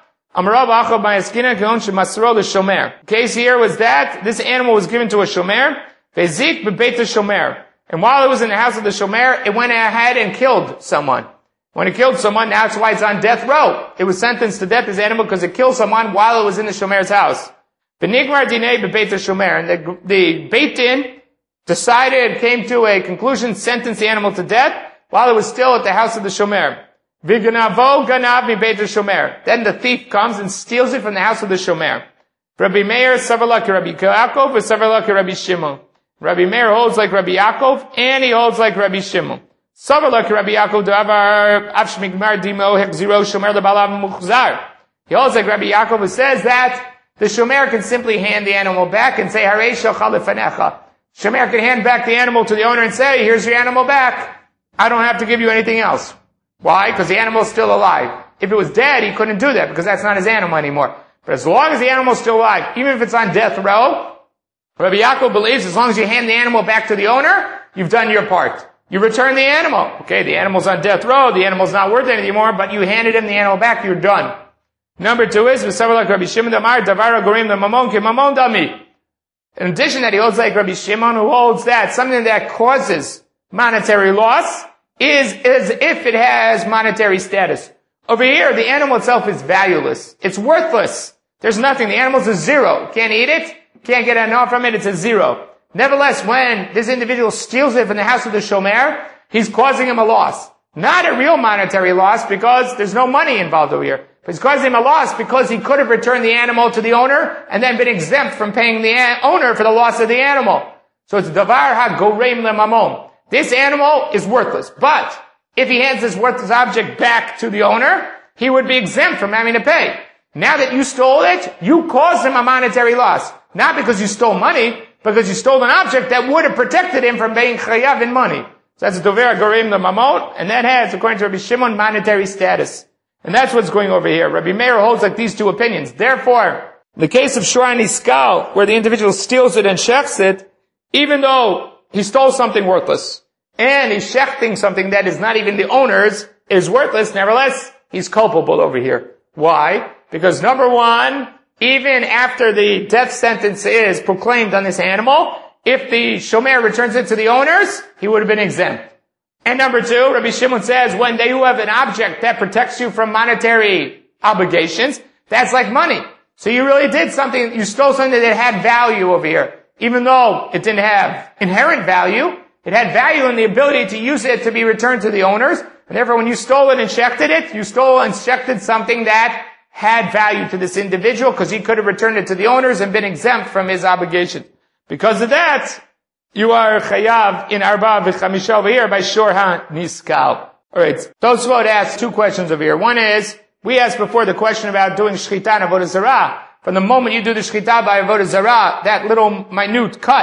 The case here was that this animal was given to a shomer, vezik bebeit shomer. And while it was in the house of the shomer, it went ahead and killed someone. When it killed someone, that's why it's on death row. It was sentenced to death, this animal, because it killed someone while it was in the shomer's house. V'nigmar dinei bebeit shomer. And the Beit Din decided, came to a conclusion, sentenced the animal to death while it was still at the house of the shomer. V'ganavo ganav mi beit shomer. Then the thief comes and steals it from the house of the shomer. Rabbi Meir savar like Rabbi Yaakov, and savar like Rabbi Shimon. Rabbi Meir holds like Rabbi Yaakov, and he holds like Rabbi Shimon. Savar like Rabbi Yaakov davar avshmigmar dimo hechziro shomer lebalav muchzar. He holds like Rabbi Yaakov, who says that the shomer can simply hand the animal back and say, Harei shochal lefanecha. Shomer can hand back the animal to the owner and say, here's your animal back. I don't have to give you anything else. Why? Because the animal is still alive. If it was dead, he couldn't do that because that's not his animal anymore. But as long as the animal is still alive, even if it's on death row, Rabbi Yaakov believes as long as you hand the animal back to the owner, you've done your part. You return the animal. Okay, the animal's on death row, the animal's not worth anything anymore, but you handed him the animal back, you're done. Number two is, like Rabbi Shimon Damar, Davara Gorim the Mamon Ki Mamon Dami. In addition that he holds like Rabbi Shimon, who holds that something that causes monetary loss is as if it has monetary status. Over here, the animal itself is valueless. It's worthless. There's nothing. The animal's a zero. You can't eat it. Can't get enough from it. It's a zero. Nevertheless, when this individual steals it from the house of the shomer, he's causing him a loss. Not a real monetary loss because there's no money involved over here. But he's causing him a loss because he could have returned the animal to the owner and then been exempt from paying the owner for the loss of the animal. So it's davar ha-goreim le-mamon. This animal is worthless. But if he hands this worthless object back to the owner, he would be exempt from having to pay. Now that you stole it, you caused him a monetary loss. Not because you stole money, because you stole an object that would have protected him from being chayav in money. So that's dover goreim le-mamon, and that has, according to Rabbi Shimon, monetary status. And that's what's going over here. Rabbi Meir holds like these two opinions. Therefore, in the case of Shor Niskal, where the individual steals it and shechs it, even though he stole something worthless, and he's shechting something that is not even the owner's, is worthless, nevertheless, he's culpable over here. Why? Because number one, even after the death sentence is proclaimed on this animal, if the shomer returns it to the owners, he would have been exempt. And number two, Rabbi Shimon says, when you have an object that protects you from monetary obligations, that's like money. So you really did something, you stole something that had value over here. Even though it didn't have inherent value, it had value in the ability to use it to be returned to the owners. And therefore, when you stole it and shechted it, you stole and shechted something that had value to this individual because he could have returned it to the owners and been exempt from his obligation. Because of that, you are chayav in Arba v'chamisha over here by Shor HaNiskal. Alright, Tosfot asks two questions over here. One is, we asked before the question about doing shchita and avodah zarah. From the moment you do the shchita by avodah zarah, that little minute cut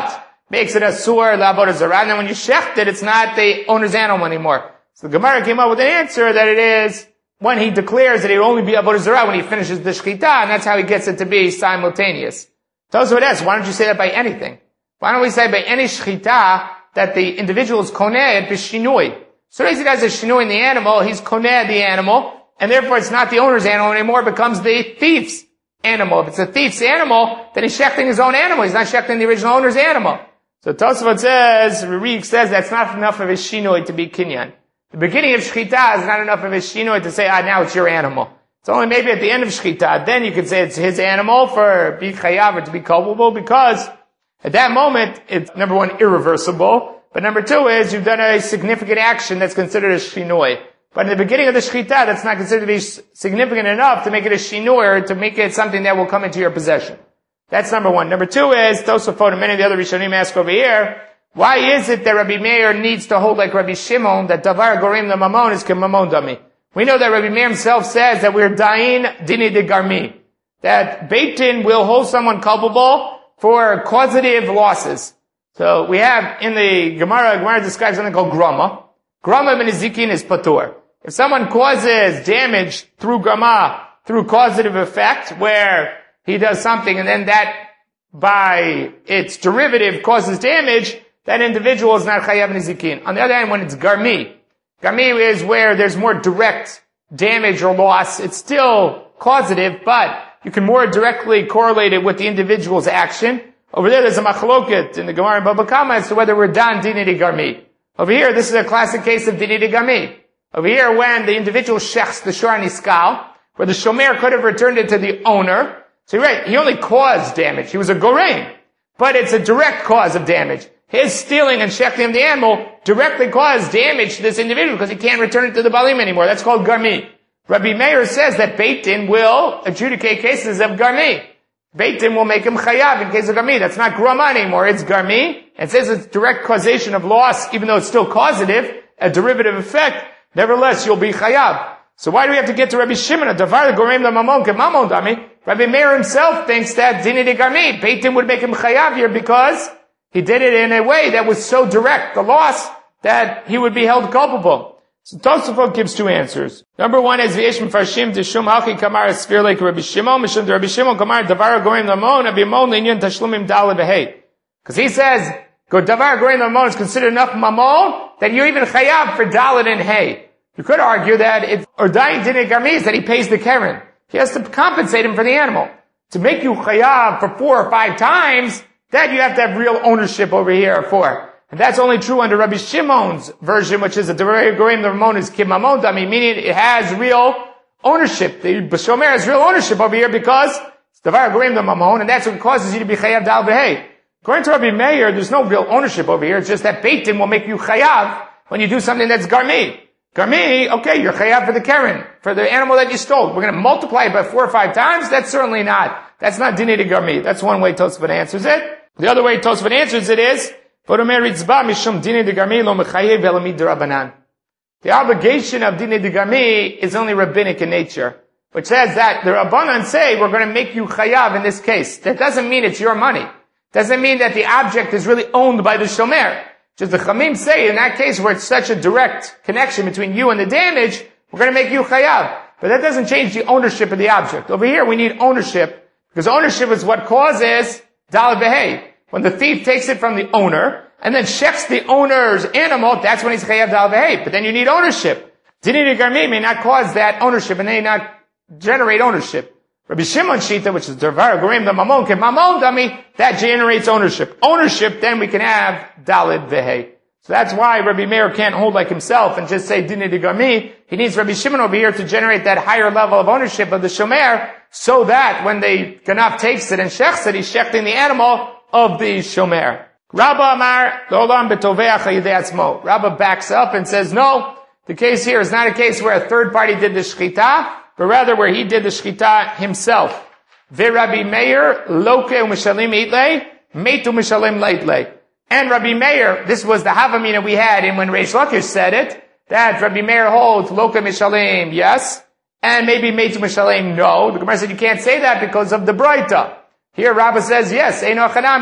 makes it a sur la'avodah zarah. And then when you shecht it, it's not the owner's animal anymore. So the Gemara came up with an answer that it is when he declares that it will only be avodah zarah when he finishes the shechita, and that's how he gets it to be simultaneous. Tosafot asks, why don't you say that by anything? Why don't we say by any shechita that the individual is koneh b'shinui? So as he does a shinui in the animal, he's koneh the animal, and therefore it's not the owner's animal anymore, it becomes the thief's animal. If it's a thief's animal, then he's shechting his own animal. He's not shechting the original owner's animal. So Tosafot says, Rarik says that's not enough of a shinui to be kinyan. The beginning of shechita is not enough of a shinui to say, now it's your animal. It's only maybe at the end of shechita. Then you could say it's his animal for be chayav or to be culpable, because at that moment, it's number one, irreversible, but number two is you've done a significant action that's considered a shinui. But in the beginning of the shechita, that's not considered to be significant enough to make it a shinui or to make it something that will come into your possession. That's number one. Number two is, Tosafot and many of the other Rishonim ask over here, why is it that Rabbi Meir needs to hold like Rabbi Shimon that davar gorim the mamon is kemamon dami? We know that Rabbi Meir himself says that we're dain dini de garmi, that Beit Din will hold someone culpable for causative losses. So we have in the Gemara describes something called grama. Grama b'nezikin is patur. If someone causes damage through grama, through causative effect, where he does something and then that by its derivative causes damage, that individual is not chayav nezikin. On the other hand, when it's garmi is where there's more direct damage or loss. It's still causative, but you can more directly correlate it with the individual's action. Over there's a machloket in the Gemara and Baba Kama as to whether we're dan dini de garmi. Over here, this is a classic case of dini de garmi. Over here, when the individual shechs the shor niskal, where the shomer could have returned it to the owner. So you're right, he only caused damage. He was a gorein, but it's a direct cause of damage. His stealing and shechting of the animal directly caused damage to this individual because he can't return it to the balim anymore. That's called garmi. Rabbi Meir says that Beit Din will adjudicate cases of garmi. Beit Din will make him chayav in case of garmi. That's not grama anymore, it's garmi. It says it's direct causation of loss, even though it's still causative, a derivative effect. Nevertheless, you'll be chayav. So why do we have to get to Rabbi Shimon? Davar goreim la mamon ke mamon dami. Rabbi Meir himself thinks that dini de garmi. Beit Din would make him chayav here because he did it in a way that was so direct, the loss, that he would be held culpable. So Tosafot gives two answers. Number one is v'yesh mefarshim d'shum halchi kamar sphere like Rabbi Shimon, mishum Rabbi Shimon kamar davar goreim lamon abimon linyan tashlumim dal behei. Because he says, davar goreim lamon is considered enough mamon that you're even chayav for dalit and hay. You could argue that it's ordain dini garmi that he pays the keren. He has to compensate him for the animal. To make you chayav for 4 or 5 times, that you have to have real ownership over here for. And that's only true under Rabbi Shimon's version, which is a Devar Gorim the Ramon is Kimamon Dami, meaning it has real ownership. The Shomer has real ownership over here because it's Devar Gorim the Mamon, and that's what causes you to be chayav dal v'hei. According to Rabbi Meir, there's no real ownership over here. It's just that Beit Din will make you chayav when you do something that's garmi. Garmi, okay, you're chayav for the keren, for the animal that you stole. We're going to multiply it by 4 or 5 times? That's certainly not. That's not dini de garmi. That's one way Tosafot answers it. The other way Tosafot answers it is, the obligation of dini de garmi is only rabbinic in nature, which says that the Rabbanan say we're going to make you chayav in this case. That doesn't mean it's your money. Doesn't mean that the object is really owned by the shomer. Just the Chamim say in that case where it's such a direct connection between you and the damage, we're going to make you chayav. But that doesn't change the ownership of the object. Over here we need ownership, because ownership is what causes dal v'hei. When the thief takes it from the owner, and then checks the owner's animal, that's when he's chayav dal v'hei. But then you need ownership. Dini de garmi may not cause that ownership, and they not generate ownership. Rabbi Shimon Shita, which is Devar Gorim the Mamon, Mamon Dami, that generates ownership. Ownership, then we can have Dalid V'hei. So that's why Rabbi Meir can't hold like himself and just say Dini de garmi. He needs Rabbi Shimon over here to generate that higher level of ownership of the Shomer, so that when the Ganaf takes it and shechs it, he's shechting the animal of the Shomer. Rabba Amar, Lolam Betoveach Hayidei Atzmo. Rabba backs up and says, no, the case here is not a case where a third party did the shchita, but rather where he did the shchita himself. Rabbi Meir, Loke u'mishalim itlei, Meitu mishalim leitlei. And Rabbi Meir, this was the Havamina we had in when Reish Lakish said it, that Rabbi Meir holds Loke mishalim, yes, and maybe Meitu mishalim, no. The Gemara said you can't say that because of the Braita. Here Rabba says, yes, Eino Chanami.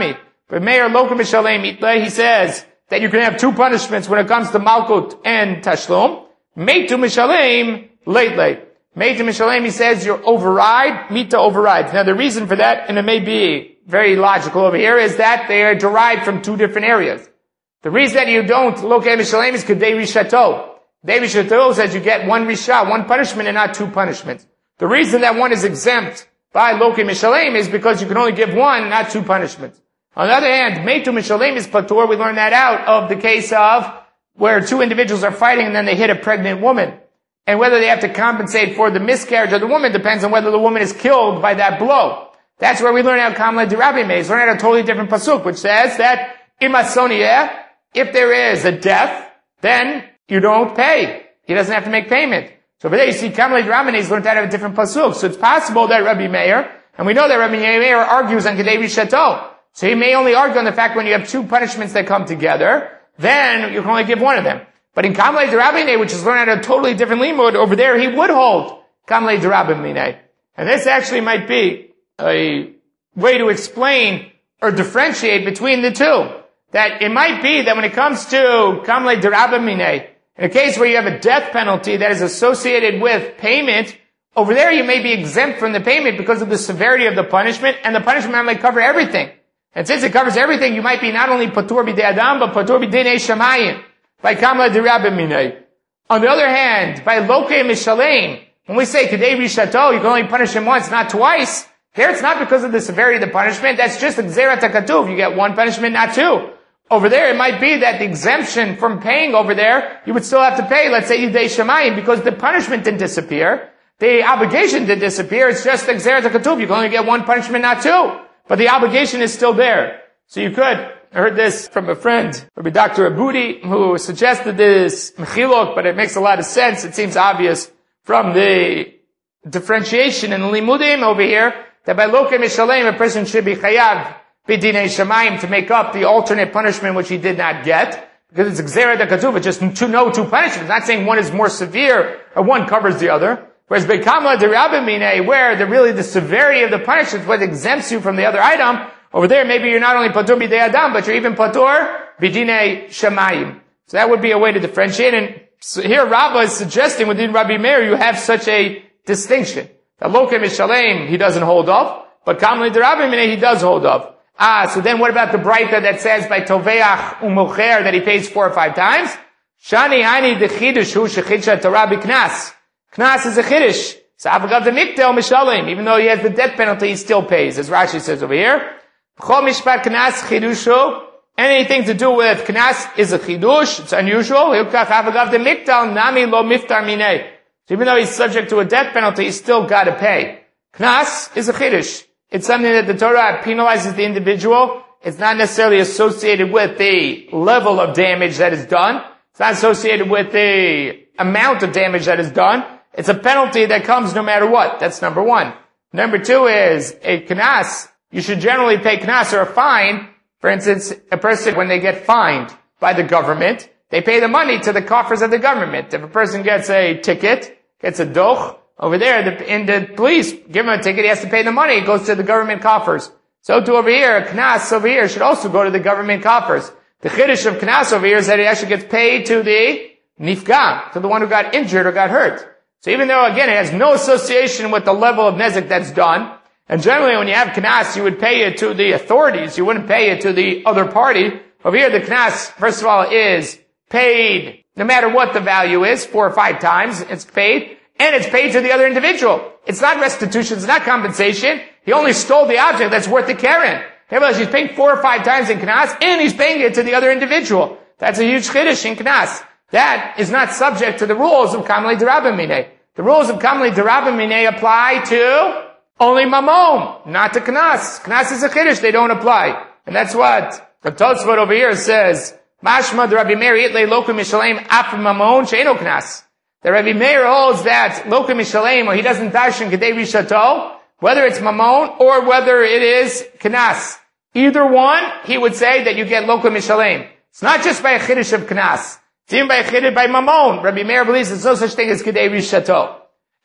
But Meir Loka Mishalem Itle, he says that you can have two punishments when it comes to Malkut and Tashlum. Meitu Mishalem Leitle. Meitu Mishalem, he says, you override, Mita overrides. Now the reason for that, and it may be very logical over here, is that they are derived from two different areas. The reason that you don't Loka Mishalem is Kedei Rishato. Kedei Rishato says you get one Risha, one punishment and not two punishments. The reason that one is exempt by Loka Mishalem is because you can only give one, not two punishments. On the other hand, Meitu Mishalem is Patur. We learned that out of the case of where two individuals are fighting and then they hit a pregnant woman. And whether they have to compensate for the miscarriage of the woman depends on whether the woman is killed by that blow. That's where we learn out Kamla Dirabi Meis. Learn out a totally different pasuk, which says that Imasonieh, if there is a death, then you don't pay. He doesn't have to make payment. So over there you see Kamla Dirabi Meis learned out of a different pasuk. So it's possible that Rabbi Meir, and we know that Rabbi Meir argues on Kedei Rishato. So he may only argue on the fact when you have two punishments that come together, then you can only give one of them. But in Kamlei D'Rabbanan, which is learned at a totally different limud, over there he would hold Kamlei D'Rabbanan. And this actually might be a way to explain or differentiate between the two. That it might be that when it comes to Kamlei D'Rabbanan, in a case where you have a death penalty that is associated with payment, over there you may be exempt from the payment because of the severity of the punishment, and the punishment might cover everything. And since it covers everything, you might be not only patur b'dei adam, but patur b'dinei shamayim, by kamla d'Rabbanan. On the other hand, by lokei mishalem, when we say kedei rishato, you can only punish him once, not twice. Here it's not because of the severity of the punishment, that's just gzerat hakatuv. You get one punishment, not two. Over there, it might be that the exemption from paying over there, you would still have to pay, let's say yidei shamayim, because the punishment didn't disappear. The obligation didn't disappear, it's just gzerat hakatuv. You can only get one punishment, not two. But the obligation is still there. So you could, I heard this from a friend, Rabbi Dr. Abudi, who suggested this mechilok, but it makes a lot of sense. It seems obvious from the differentiation in limudim over here, that by lokei mishalem, a person should be chayav b'dinei shamayim to make up the alternate punishment which he did not get, because it's gzerat hakatuv, it's just no two punishments. Not saying one is more severe or one covers the other. Whereas by Kamla D'Rabbanan, where the severity of the punishment, what exempts you from the other item, over there maybe you're not only patur b'dei adam, but you're even patur b'dinei shamayim. So that would be a way to differentiate. And so here Rava is suggesting within Rabbi Meir you have such a distinction. That lokei mishalem he doesn't hold of, but Kamla D'Rabbanan he does hold of. So then what about the Braita that says by Toveach u'mocher that he pays 4 or 5 times? Shani hani dechidush hu shechidcha Torah b'knas. Knas is a chiddush. So avagav the miktel mishalim. Even though he has the death penalty, he still pays, as Rashi says over here. B'chol mishpat knas chidushu. Anything to do with knas is a chidush. It's unusual. Hilkach avagav the miktel nami lo miftar minei. So even though he's subject to a death penalty, he's still got to pay. Knas is a chiddush. It's something that the Torah penalizes the individual. It's not necessarily associated with the level of damage that is done. It's not associated with the amount of damage that is done. It's a penalty that comes no matter what. That's number one. Number two is a knas. You should generally pay knas or a fine. For instance, a person, when they get fined by the government, they pay the money to the coffers of the government. If a person gets a ticket, gets a doch, over there, in the police give him a ticket, he has to pay the money. It goes to the government coffers. So too over here, a knas over here should also go to the government coffers. The chiddush of knas over here is that it actually gets paid to the nifga, to the one who got injured or got hurt. So even though, again, it has no association with the level of nezek that's done, and generally when you have knas, you would pay it to the authorities, you wouldn't pay it to the other party. Over here, the knas, first of all, is paid, no matter what the value is, 4 or 5 times, it's paid, and it's paid to the other individual. It's not restitution, it's not compensation. He only stole the object that's worth the keren. Nevertheless, he's paying 4 or 5 times in knas, and he's paying it to the other individual. That's a huge chiddush in knas. That is not subject to the rules of Kamlei D'Rabbanan. The rules of Kamlei D'Rabbanan apply to only mamon, not to knas. Knas is a chiddush, they don't apply. And that's what the Tosfot over here says, Mashma Rabbi Meir itlei lokei mishalem af mamon she'eno knas. The Rabbi Meir holds that lokei mishalem, or he doesn't darshan kedei rishato, whether it's mamon or whether it is knas. Either one, he would say that you get lokei mishalem. It's not just by a chiddush of knas. It's even by a chiddush by mamon. Rabbi Meir believes there's no such thing as kedei rishato.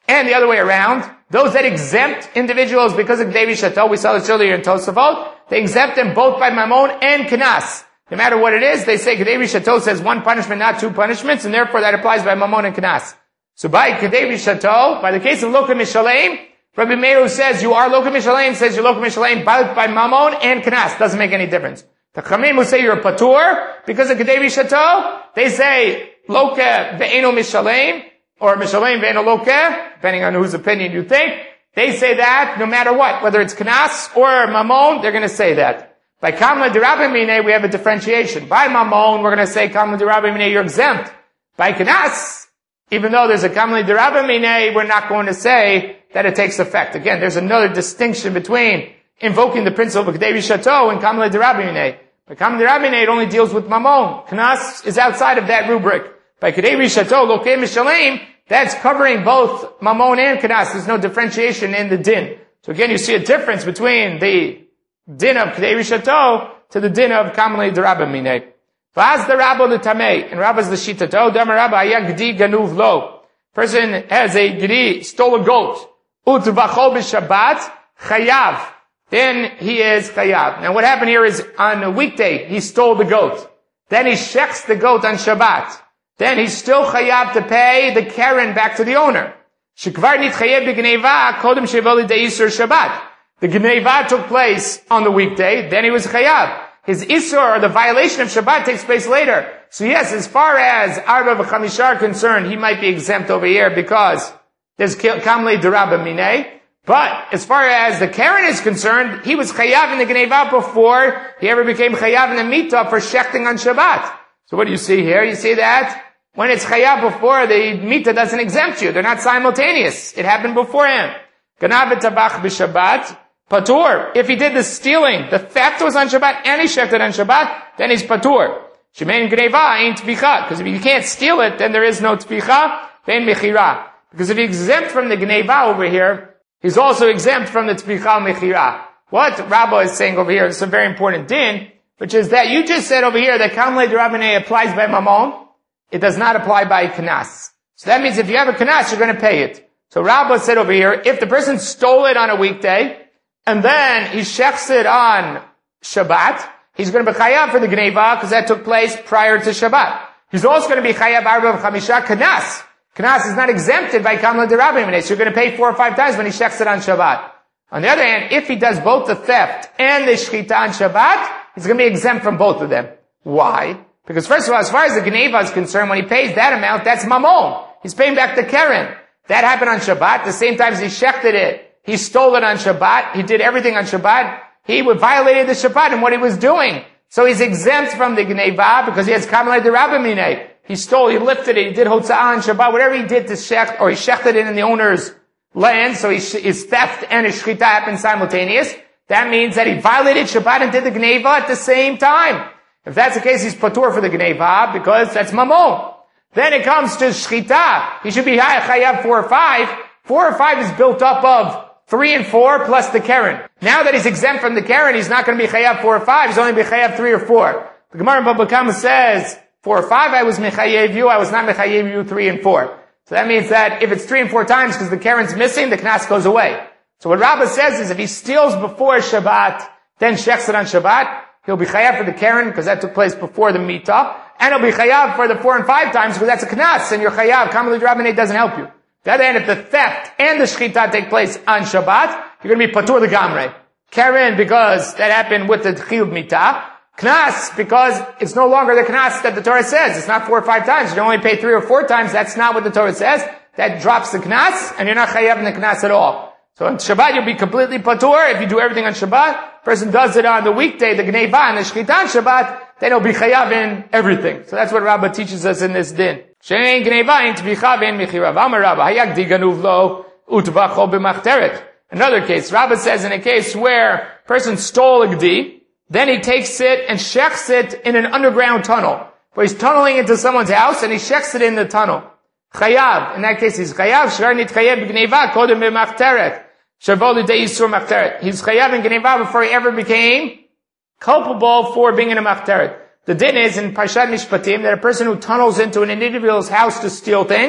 and the other way around. Those that exempt individuals because of Gdei Rishato, we saw this earlier in Tosafot, they exempt them both by Mamon and Knas. No matter what it is, they say Gdei Rishato says one punishment, not two punishments, and therefore that applies by Mamon and Knas. So by Gdei Rishato, by the case of Loka Mishalem, Rabbi Meir says you are Loka Mishalem, says you're Loka Mishalem both by Mamon and Knas. Doesn't make any difference. The Chamim who say you're a Patur, because of Gdei Rishato, they say Loka ve'eno Mishalem, or Mishalem ve'eno Loka, depending on whose opinion you think. They say that no matter what, whether it's Knas or Mamon, they're going to say that. By Kamla D'Rabbi Minei, we have a differentiation. By Mamon, we're going to say Kamla D'Rabbi Minei, you're exempt. By Knas, even though there's a Kamla D'Rabbi Minei, we're not going to say that it takes effect. Again, there's another distinction between invoking the principle of Gdei Rishato and Kamla D'Rabbi Minei. By Kamla D'Rabbi Minei, it only deals with Mamon. Knas is outside of that rubric. By Gdei Rishato, Lokei Mishalem, that's covering both Mamon and Knas. There's no differentiation in the din. So again, you see a difference between the din of Gdei Rishato to the din of Kamla D'Rabbi Minei. Vaz the Rabbo the Tamei, and Rabba's the Shitato, Damar Rabba Ayak Gdi Ganuv Lo. Person has a Gdi, stole a goat. Utvachol b'Shabbat, Chayav. Then he is Chayav. Now what happened here is on a weekday, he stole the goat. Then he shechs the goat on Shabbat. Then he's still Chayav to pay the Karen back to the owner. Shekvar nitchayev b'Gneva, kodem shevoli de'isur Shabbat. The Gneva took place on the weekday, then he was Chayav. His Isur, or the violation of Shabbat, takes place later. So yes, as far as Arba v'Chamisha are concerned, he might be exempt over here because there's Kamlei D'Rabbi Minei. But as far as the Karen is concerned, he was Chayav in the Gneva before he ever became Chayav in the Mita for shechting on Shabbat. So what do you see here? You see that when it's Chayav before, the Mita doesn't exempt you. They're not simultaneous. It happened beforehand. Ganav v'Tabach b'Shabbat. Patur. If he did the stealing, the theft was on Shabbat, and he shechted on Shabbat, then he's Patur. Shemein Gneva ain't Tvicha. Because if you can't steal it, then there is no Tvicha, then Mechira. Because if he's exempt from the Gneva over here, he's also exempt from the Tvicha Mechira. What Rabbi is saying over here is a very important din, which is that you just said over here that Kamlei D'Rabbi Minei applies by Mamon. It does not apply by Knas. So that means if you have a Knas, you're going to pay it. So Rabbi said over here, if the person stole it on a weekday, and then he shechs it on Shabbat, he's going to be chayav for the Gneva, because that took place prior to Shabbat. He's also going to be chayav Arba v'Chamisha Knas. Knas is not exempted by Kamla D'Rabbi Minei, so you're going to pay 4 or 5 times when he shechs it on Shabbat. On the other hand, if he does both the theft and the shechita on Shabbat, he's going to be exempt from both of them. Why? Because first of all, as far as the Gneva is concerned, when he pays that amount, that's Mamon. He's paying back the Karen. That happened on Shabbat, the same time as he shechted it. He stole it on Shabbat. He did everything on Shabbat. He violated the Shabbat and what he was doing. So he's exempt from the Gneva because he has Kamlei D'Rabbi Minei. He stole, he lifted it, he did Hotza'ah on Shabbat, whatever he did to shecht, or he shechted it in the owner's land, so his theft and his shechita happened simultaneous. That means that he violated Shabbat and did the Gneva at the same time. If that's the case, he's Patur for the Gneva because that's Mamon. Then it comes to shechita. He should be chayav 4 or 5. 4 or 5 is built up of 3 and 4 plus the Karen. Now that he's exempt from the Karen, he's not going to be chayav 4 or 5. He's only going to be chayav 3 or 4. The Gemara in Baba Kama says 4 or 5, I was mechayev you. I was not mechayev you 3 and 4. So that means that if it's 3 and 4 times because the Karen's missing, the Knas goes away. So what Rabbah says is if he steals before Shabbat, then shechs it on Shabbat, he'll be chayav for the Karen because that took place before the Mita, and he'll be chayav for the 4 and 5 times because that's a Knas, and your chayav, Kamlei D'Rabbi Minei doesn't help you. The other hand, if the theft and the shechita take place on Shabbat, you're going to be patur the gamrei. Karen, because that happened with the chiyuv mita. Knas, because it's no longer the knas that the Torah says. It's not 4 or 5 times. You only pay 3 or 4 times. That's not what the Torah says. That drops the knas, and you're not chayav in the knas at all. So on Shabbat, you'll be completely patur. If you do everything on Shabbat, person does it on the weekday, the gneva and the shechita on Shabbat, then he'll be chayav in everything. So that's what Rabbah teaches us in this din. She'ein gneva in tvicha ve'en mechira. V'amar Rabbah, hayak di ganuv lo utvacho b'machteret. Another case, Rabbah says in a case where person stole a gdi, then he takes it and shechs it in an underground tunnel. Where he's tunneling into someone's house and he shechs it in the tunnel. Chayav. In that case, he's chayav. Shvar nitchayev b'gneva kodem b'machteret. Shavol l'dei yisur machteret. He's chayav in gneva before he ever became culpable for being in a machteret. The din is in Parshat Mishpatim that a person who tunnels into an individual's house to steal things,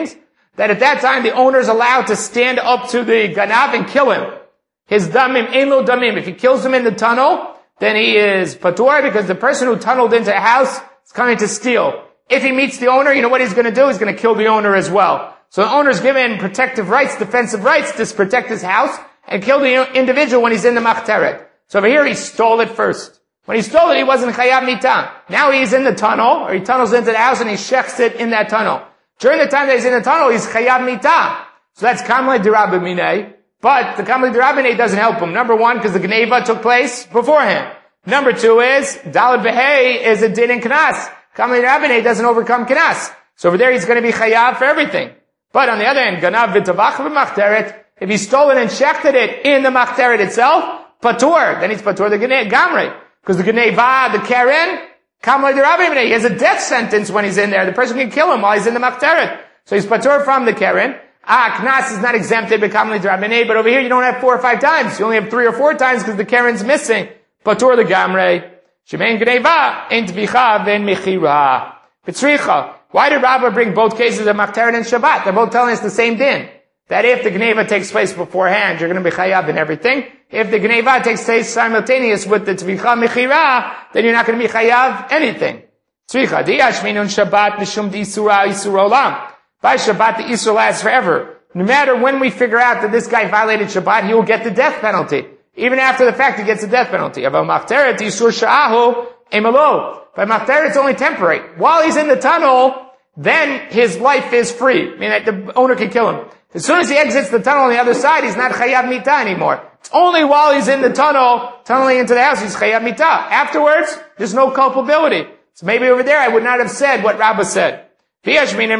that at that time the owner is allowed to stand up to the ganav and kill him. His damim, ein lo damim. If he kills him in the tunnel, then he is patur, because the person who tunneled into a house is coming to steal. If he meets the owner, you know what he's going to do? He's going to kill the owner as well. So the owner's given protective rights, defensive rights to protect his house and kill the individual when he's in the machteret. So over here he stole it first. When he stole it, he wasn't chayav mitah. Now he's in the tunnel, or he tunnels into the house and he shechs it in that tunnel. During the time that he's in the tunnel, he's chayav mitah. So that's kamlei d'Rabbi Minei. But the kamlei d'Rabbi Minei doesn't help him. Number one, because the gneva took place beforehand. Number two is, daled v'hei is a din in knas. Kamlei d'Rabbi Minei doesn't overcome knas. So over there he's going to be chayav for everything. But on the other hand, ganav v'tavach v'machteret, if he stole it and shechted it in the machteret itself, patur, then he's patur the gamrei. Because the gneva, the keren, kamlei d'Rabbi Minei, he has a death sentence when he's in there. The person can kill him while he's in the machteret. So he's patur from the keren. Knas is not exempted by kamlei d'Rabbi Minei, but over here you don't have 4 or 5 times. You only have 3 or 4 times because the keren's missing. Patur the gamrei. Shemein gneva, ein tvicha, vein mechira. B'tzricha. Why did Rabbah bring both cases of machteret and Shabbat? They're both telling us the same din. That if the gneva takes place beforehand, you're going to be chayav in everything. If the gneva takes place simultaneous with the tvicha mechira, then you're not going to be chayav anything. Tzricha. Diyash minun Shabbat mishum di isura isur olam. By Shabbat, the isur lasts forever. No matter when we figure out that this guy violated Shabbat, he will get the death penalty. Even after the fact, he gets the death penalty. Aval machteret isur sha'ahu emelo. By machteret, it's only temporary. While he's in the tunnel, then his life is free. I mean, that the owner can kill him. As soon as he exits the tunnel on the other side, he's not chayav mitah anymore. It's only while he's in the tunnel, tunneling into the house, he's chayav mitah. Afterwards, there's no culpability. So maybe over there, I would not have said what Rabbah said. Maybe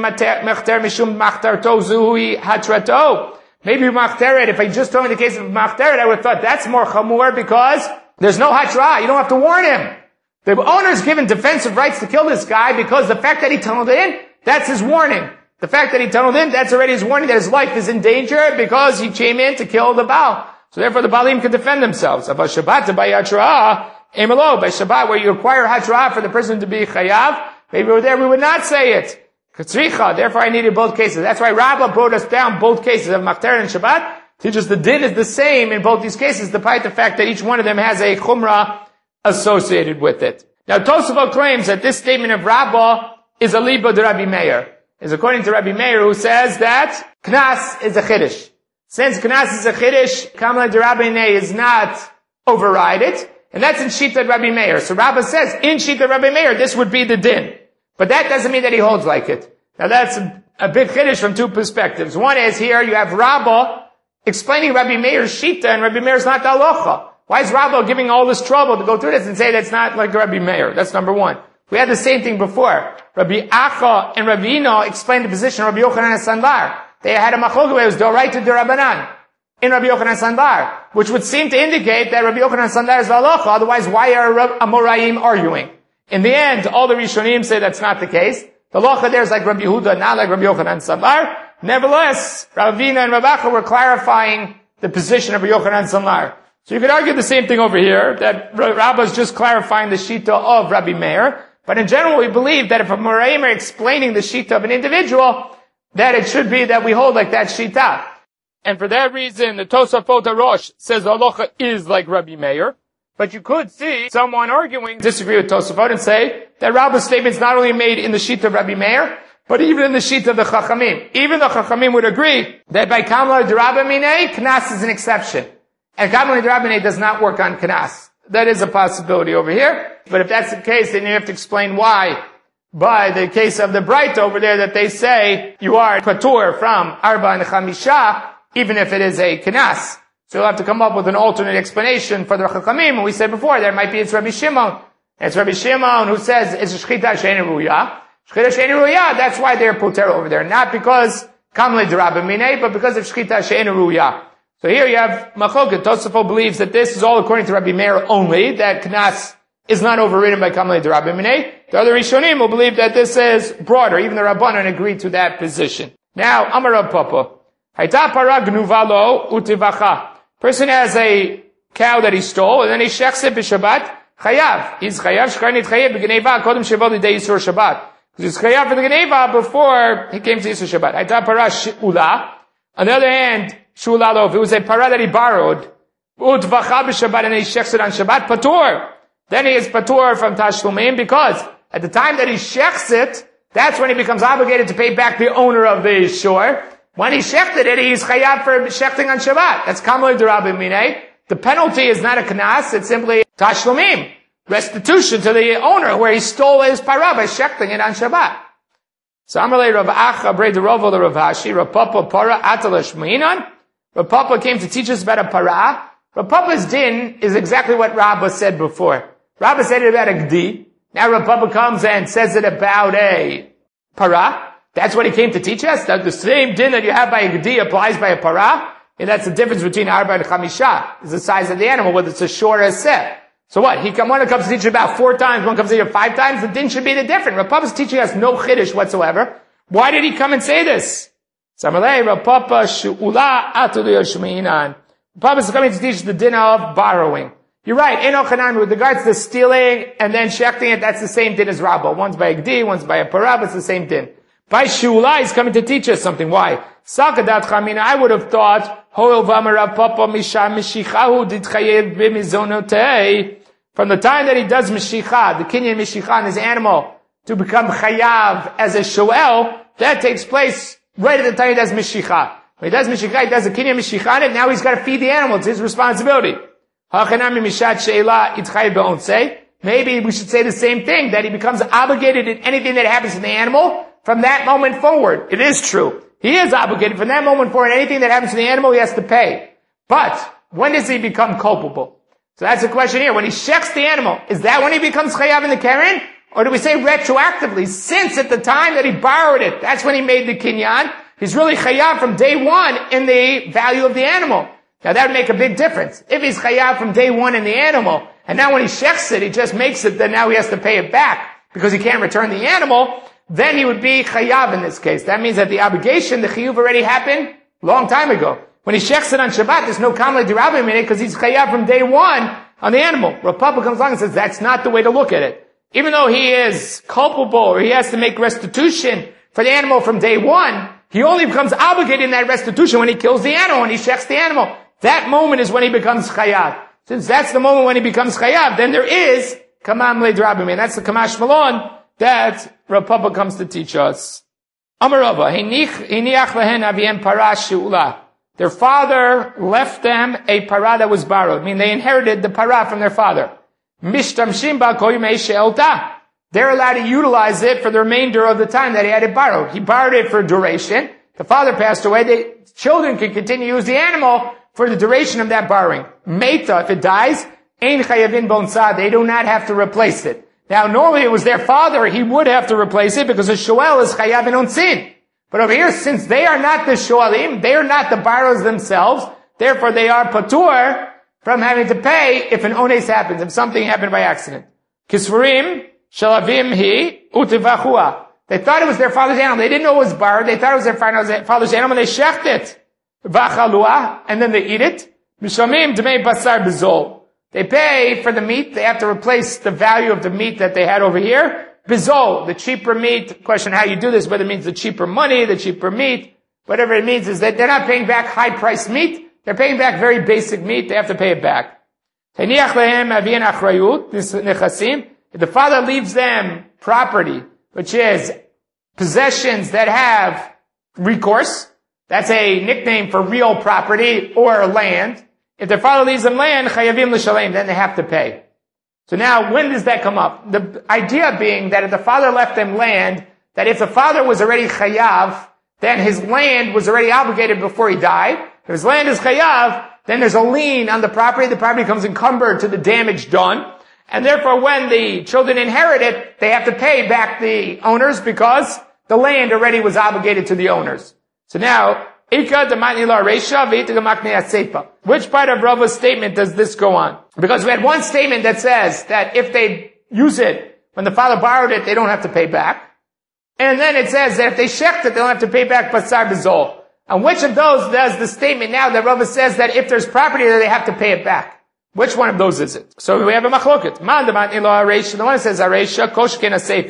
machteret, if I just told me the case of machteret, I would have thought that's more chamur because there's no hatra. You don't have to warn him. The owner's given defensive rights to kill this guy because the fact that he tunneled in, that's his warning. The fact that he tunneled in, that's already his warning that his life is in danger because he came in to kill the Baal. So therefore the Baalim can defend themselves. By Shabbat, by Hatra, Emelo, by Shabbat, where you require Hatra for the person to be chayav, maybe over there we would not say it. Katzricha, therefore I needed both cases. That's why Rabbah brought us down both cases of Machteret and Shabbat. Teaches the din is the same in both these cases, despite the fact that each one of them has a chumrah associated with it. Now Tosafot claims that this statement of Rabbah is a liba de Rabbi Meir. Is according to Rabbi Meir, who says that knas is a chiddush. Since knas is a chiddush, kamlei de Rabbi Meir is not override it, and that's in Shita Rabbi Meir. So Rabbah says, in Shita Rabbi Meir, this would be the din. But that doesn't mean that he holds like it. Now that's a big chiddush from 2 perspectives. One is here you have Rabbah explaining Rabbi Meir's Shita, and Rabbi Meir's not the halacha. Why is Rabbah giving all this trouble to go through this and say that's not like Rabbi Meir? That's number one. We had the same thing before. Rabbi Acha and Rabbi Ino explained the position of Rabbi Yochanan Sandlar. They had a machlokes where it was d'oraita d'Rabbanan in Rabbi Yochanan Sandlar, which would seem to indicate that Rabbi Yochanan Sandlar is halacha. Otherwise, why are Amoraim arguing? In the end, all the Rishonim say that's not the case. The halacha there is like Rabbi Yehuda, not like Rabbi Yochanan Sandlar. Nevertheless, Rabbi Ino and Rabbi Acha were clarifying the position of Rabbi Yochanan Sandlar. So you could argue the same thing over here, that Rabbah is just clarifying the Shita of Rabbi Meir. But in general, we believe that if a Moraim are explaining the Shita of an individual, that it should be that we hold like that Shita. And for that reason, the Tosafot HaRosh says the halacha is like Rabbi Meir. But you could see someone arguing, disagree with Tosafot and say that Rabbah's statement is not only made in the Shita of Rabbi Meir, but even in the Shita of the Chachamim. Even the Chachamim would agree that by Kamla d'Rabbi Minei, Knas is an exception. And Kamla d'Rabbi Minei does not work on Knas. That is a possibility over here. But if that's the case, then you have to explain why. By the case of the Braita over there that they say you are patur from Arba and Chamisha, even if it is a Knas. So you'll have to come up with an alternate explanation for the Chachamim. And we said before, there might be it's Rabbi Shimon. It's Rabbi Shimon who says it's Shchita She'ein Ruya. Shchita She'ein Ruya, that's why they're poter over there. Not because Kamle d'Rabbi Minei, but because of Shchita She'ein Ruya. So here you have Machoket. Tosafot believes that this is all according to Rabbi Meir only, that Knas is not overridden by Kamle d'Rabbi Minei. The other Rishonim will believe that this is broader. Even the Rabbanan agreed to that position. Now, Amar Rav Papa. Hayta para gnuvalo utivacha. Person has a cow that he stole, and then he shechs it b'Shabbat. Chayav. He's chayav shkarnit chayav b'gneva kodem shevod l'dei yisur Shabbat. Because he's chayav for the Geneva before he came to Yisur Shabbat. Hayta para she'ula. On the other hand, she'ula lo, if it was a para that he borrowed, utvacha b'Shabbat, and he shechs it on Shabbat, patur. Then he is patur from Tashlumim, because at the time that he shechs it, that's when he becomes obligated to pay back the owner of the shore. When he shechted it, he's chayav for shechting on Shabbat. That's kamal d'Rabbi Minei. The penalty is not a knas, it's simply tashlumim, restitution to the owner where he stole his parah by shechting it on Shabbat. So Amalei Rav Acha Brei Derovo the Rav Hashi, Rav Papa para atala shmeinan. Rav Papa came to teach us about a parah. Rav Papa's din is exactly what Rabbah said before. Rabbah said it about a gdi. Now Rav Papa comes and says it about a parah. That's what he came to teach us. That the same din that you have by a gdi applies by a parah. And that's the difference between arba and chamisha. Is the size of the animal, whether it's a short or a set. So what? One comes to teach about 4 times, one comes to teach 5 times. The din should be the different. Rav Papa's teaching us no chiddush whatsoever. Why did he come and say this? Samalei Rav Papa she'ula atu liyoshmeinan. Rav Papa is coming to teach the din of borrowing. You're right. Eno chanami, with regards to stealing and then shechting it, that's the same din as Rabbah. One's by a gdi, one's by a parah, it's the same din. By she'ula, he's coming to teach us something. Why? Sakadat chamina, I would have thought, from the time that he does mishicha, the kinyan mishicha on his animal, to become chayav as a shoel, that takes place right at the time he does mishicha. When he does mishicha, he does a kinyan mishicha on it, now he's got to feed the animal, it's his responsibility. Maybe we should say the same thing, that he becomes obligated in anything that happens to the animal from that moment forward. It is true. He is obligated from that moment forward. Anything that happens to the animal, he has to pay. But when does he become culpable? So that's the question here. When he shechs the animal, is that when he becomes chayav in the keren? Or do we say retroactively? Since at the time that he borrowed it, that's when he made the kinyan, he's really chayav from day one in the value of the animal. Now that would make a big difference. If he's chayav from day one in the animal, and now when he shechs it, he just makes it, then now he has to pay it back because he can't return the animal, then he would be chayav in this case. That means that the obligation, the chiyuv already happened long time ago. When he shechs it on Shabbat, there's no kamal d'Rabbi Minei because he's chayav from day one on the animal. Rav Papa comes along and says that's not the way to look at it. Even though he is culpable or he has to make restitution for the animal from day one, he only becomes obligated in that restitution when he kills the animal, when he shechs the animal. That moment is when he becomes chayav. Since that's the moment when he becomes chayav, then there is kamam d'Rabbi Minei. That's the kamash malon that Rav Papa comes to teach us. Amarava, hiniach lehen aviem parah she'ula. Their father left them a parah that was borrowed. I mean, they inherited the parah from their father. Mishtamshim ba kol yemei she'elta. They're allowed to utilize it for the remainder of the time that he had it borrowed. He borrowed it for duration. The father passed away. The children can continue to use the animal for the duration of that borrowing. Meta, if it dies, ein chayavin bonsa. They do not have to replace it. Now, normally it was their father, he would have to replace it because a shoel is chayav in onsin. But over here, since they are not the shoalim, they are not the borrowers themselves, therefore they are patur from having to pay if an ones happens, if something happened by accident. Kisvarim, shalavim hi, utivachua. They thought it was their father's animal. They didn't know it was borrowed. They thought it was their father's animal. They shecht it. Vachalua, and then they eat it. Mishamim dmei basar bezol. They pay for the meat. They have to replace the value of the meat that they had over here. Bizol, the cheaper meat. Question how you do this, whether it means the cheaper money, the cheaper meat. Whatever it means is that they're not paying back high-priced meat. They're paying back very basic meat. They have to pay it back. If the father leaves them property, which is possessions that have recourse, that's a nickname for real property or land. If their father leaves them land, chayavim l'shalem, then they have to pay. So now, when does that come up? The idea being that if the father left them land, that if the father was already chayav, then his land was already obligated before he died. If his land is chayav, then there's a lien on the property becomes encumbered to the damage done. And therefore, when the children inherit it, they have to pay back the owners because the land already was obligated to the owners. So now, which part of Rava's statement does this go on? Because we had one statement that says that if they use it, when the father borrowed it, they don't have to pay back. And then it says that if they shecht it, they don't have to pay back basar bezol. And which of those does the statement now that Rava says that if there's property there, they have to pay it back? Which one of those is it? So we have a machloket. The one that says areisha, koshken aseifa.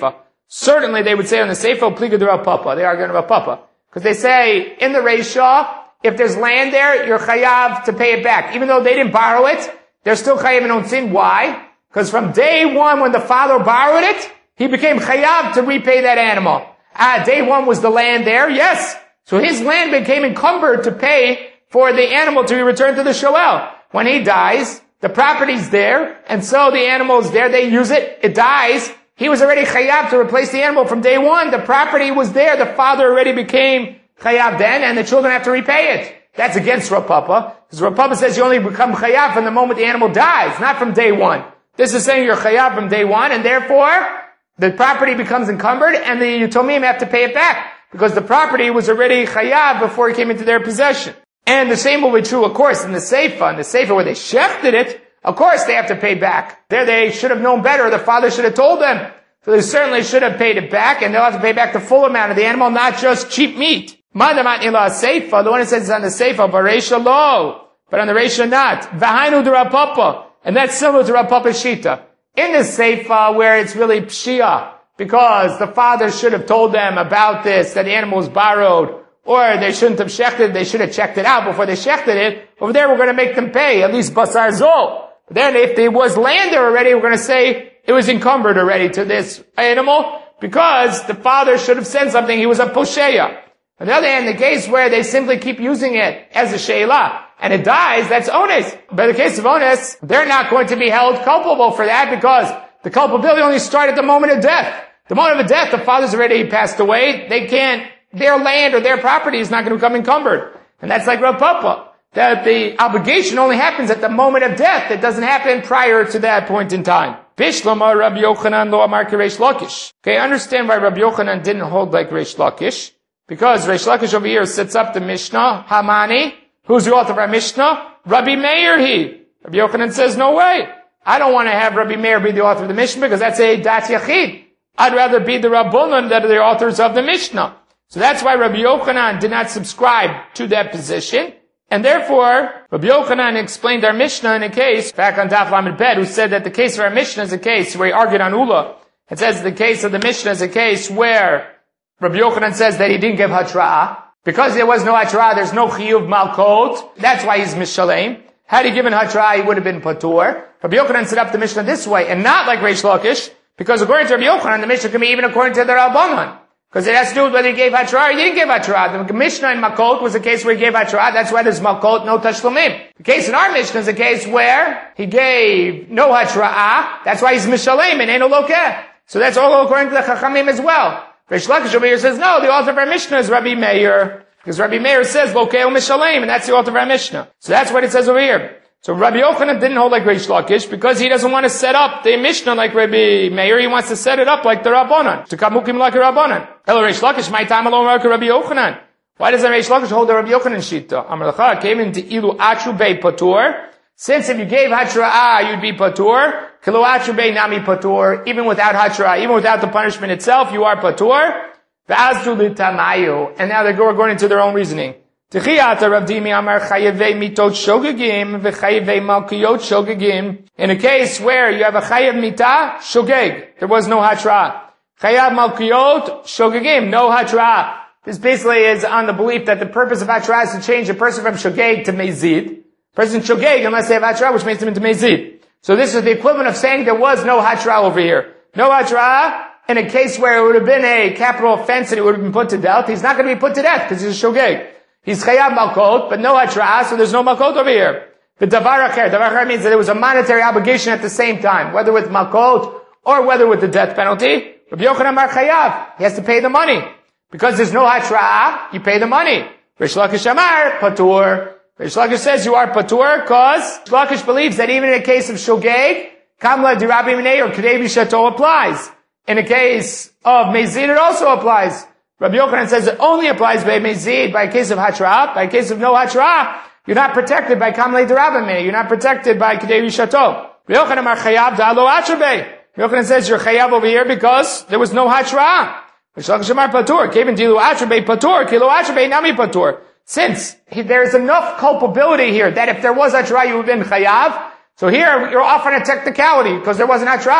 certainly they would say on the Sefer, Pliga de Rav Papa. They argue on Rav Papa. Because they say, in the Reisha, if there's land there, you're chayav to pay it back. Even though they didn't borrow it, they're still chayav in Onsin. Why? Because from day one, when the father borrowed it, he became chayav to repay that animal. Day one was the land there, yes. So his land became encumbered to pay for the animal to be returned to the shoel. When he dies, the property's there, and so the animal's there, they use it, it dies. He was already chayav to replace the animal from day one. The property was there, the father already became chayav then, and the children have to repay it. That's against Rav Papa, because Rav Papa says you only become chayav from the moment the animal dies, not from day one. This is saying you're chayav from day one, and therefore, the property becomes encumbered, and the Yutomim have to pay it back, because the property was already chayav before it came into their possession. And the same will be true, of course, in the Sefer where they shechted it, of course they have to pay back. There they should have known better, the father should have told them. So they certainly should have paid it back, and they'll have to pay back the full amount of the animal, not just cheap meat. Madamat ila Sefer, the one that says it's on the Sefer, Bareisha lo, but on the Reisha not. V'hainu de Rav Papa, and that's similar to Rav Papa's Shita. In the Sefer where it's really Pshia, because the father should have told them about this, that the animal was borrowed, or they shouldn't have shechted, they should have checked it out before they shechted it. Over there we're going to make them pay, at least Basar Zol. Then if there was land there already, we're going to say it was encumbered already to this animal, because the father should have said something, he was a posheya. On the other hand, the case where they simply keep using it as a sheila, and it dies, that's onus. But in the case of onus, they're not going to be held culpable for that, because the culpability only started at the moment of death. The moment of death, the father's already passed away, their land or their property is not going to become encumbered. And that's like Rav Papa, that the obligation only happens at the moment of death. It doesn't happen prior to that point in time. Bishlama Rabbi Yochanan lo amar Reish Lakish. Okay, understand why Rabbi Yochanan didn't hold like Reish Lakish. Because Reish Lakish over here sets up the Mishnah, Hamani. Who's the author of our Mishnah? Rabbi Meir he. Rabbi Yochanan says, no way. I don't want to have Rabbi Meir be the author of the Mishnah because that's a Dat Yachid. I'd rather be the Rabbonon that are the authors of the Mishnah. So that's why Rabbi Yochanan did not subscribe to that position. And therefore, Rabbi Yochanan explained our Mishnah in a case, back on Daf Lamed Bet, who said that the case of our Mishnah is a case where he argued on Ula. It says the case of the Mishnah is a case where Rabbi Yochanan says that he didn't give Hatra'ah. Because there was no Hatra'ah, there's no Chiyuv Malkot. That's why he's Mishalem. Had he given Hatra'ah, he would have been Patur. Rabbi Yochanan set up the Mishnah this way, and not like Reish Lakish, because according to Rabbi Yochanan, the Mishnah can be even according to the Rabbanan. Because it has to do with whether he gave Hatra'ah or he didn't give Hatra'ah. The Mishnah in Makot was a case where he gave Hatra'ah. That's why there's Makot, no Tashlumim. The case in our Mishnah is a case where he gave no Hatra'ah. That's why he's Mishalem and Eno Lokeh. So that's all according to the Chachamim as well. Reish Lakish over here says, no, the author of our Mishnah is Rabbi Meir. Because Rabbi Meir says, Lokeh Mishalem, and that's the author of our Mishnah. So that's what it says over here. So Rabbi Yochanan didn't hold like Reish Lakish because he doesn't want to set up the Mishnah like Rabbi Meir. He wants to set it up like the Rabbanan. To Kamukim like a Rabbanan. Hello Reish Lakish, my time alone like Rabbi Yochanan. Why doesn't Reish Lakish hold the Rabbi Yochanan Shita? Amar Lacha came into Ilu Achu Bei Patur. Since if you gave Hatra'ah, you'd be Patur. Kilu Achu Bei Nami Patur. Even without Hatra'ah, even without the punishment itself, you are Patur. V'azdu Litamayu. And now they're going into their own reasoning. Techiyata Rav Dimi Amar Chayevei Mitot Shogegim v'Chayevei Malkiyot Shogegim. In a case where you have a Chayev Mitah, Shogeg. There was no Hatra'ah. Chayev Malkiyot Shogegim. No Hatra'ah. This basically is on the belief that the purpose of Hatra'ah is to change a person from Shogeg to Mezid. Person Shogeg unless they have Hatra'ah, which makes them into Mezid. So this is the equivalent of saying there was no Hatra'ah over here. No Hatra'ah in a case where it would have been a capital offense and it would have been put to death. He's not going to be put to death because he's a Shogeg. He's chayav malkot, but no hatra'ah, so there's no malkot over here. The davar acher means that there was a monetary obligation at the same time, whether with malkot or whether with the death penalty. Rabbi Yochanan Bar Chayav, he has to pay the money. Because there's no hatra'ah, you pay the money. Reish Lakish Amar, patur. Reish Lakish says you are patur because Reish Lakish believes that even in a case of shogeg, kamla dirabi minei or kadevi shato applies. In a case of mezid, it also applies. Rabbi Yochanan says it only applies by mezid, by a case of hatra'ah. By a case of no hatra'ah, you're not protected by kamlei derabim. You're not protected by kedei rishato. Rabbi Yochanan mar chayav da'alo atrabei. Rabbi Yochanan says you're chayav over here because there was no hatra'ah. Reish Lakish Amar patur. Kevin dilu atrabei patur. Kilo atrabei nami patur. Since there is enough culpability here that if there was hatra'ah, you would have been chayav. So here you're off on a technicality because there wasn't hatra'ah.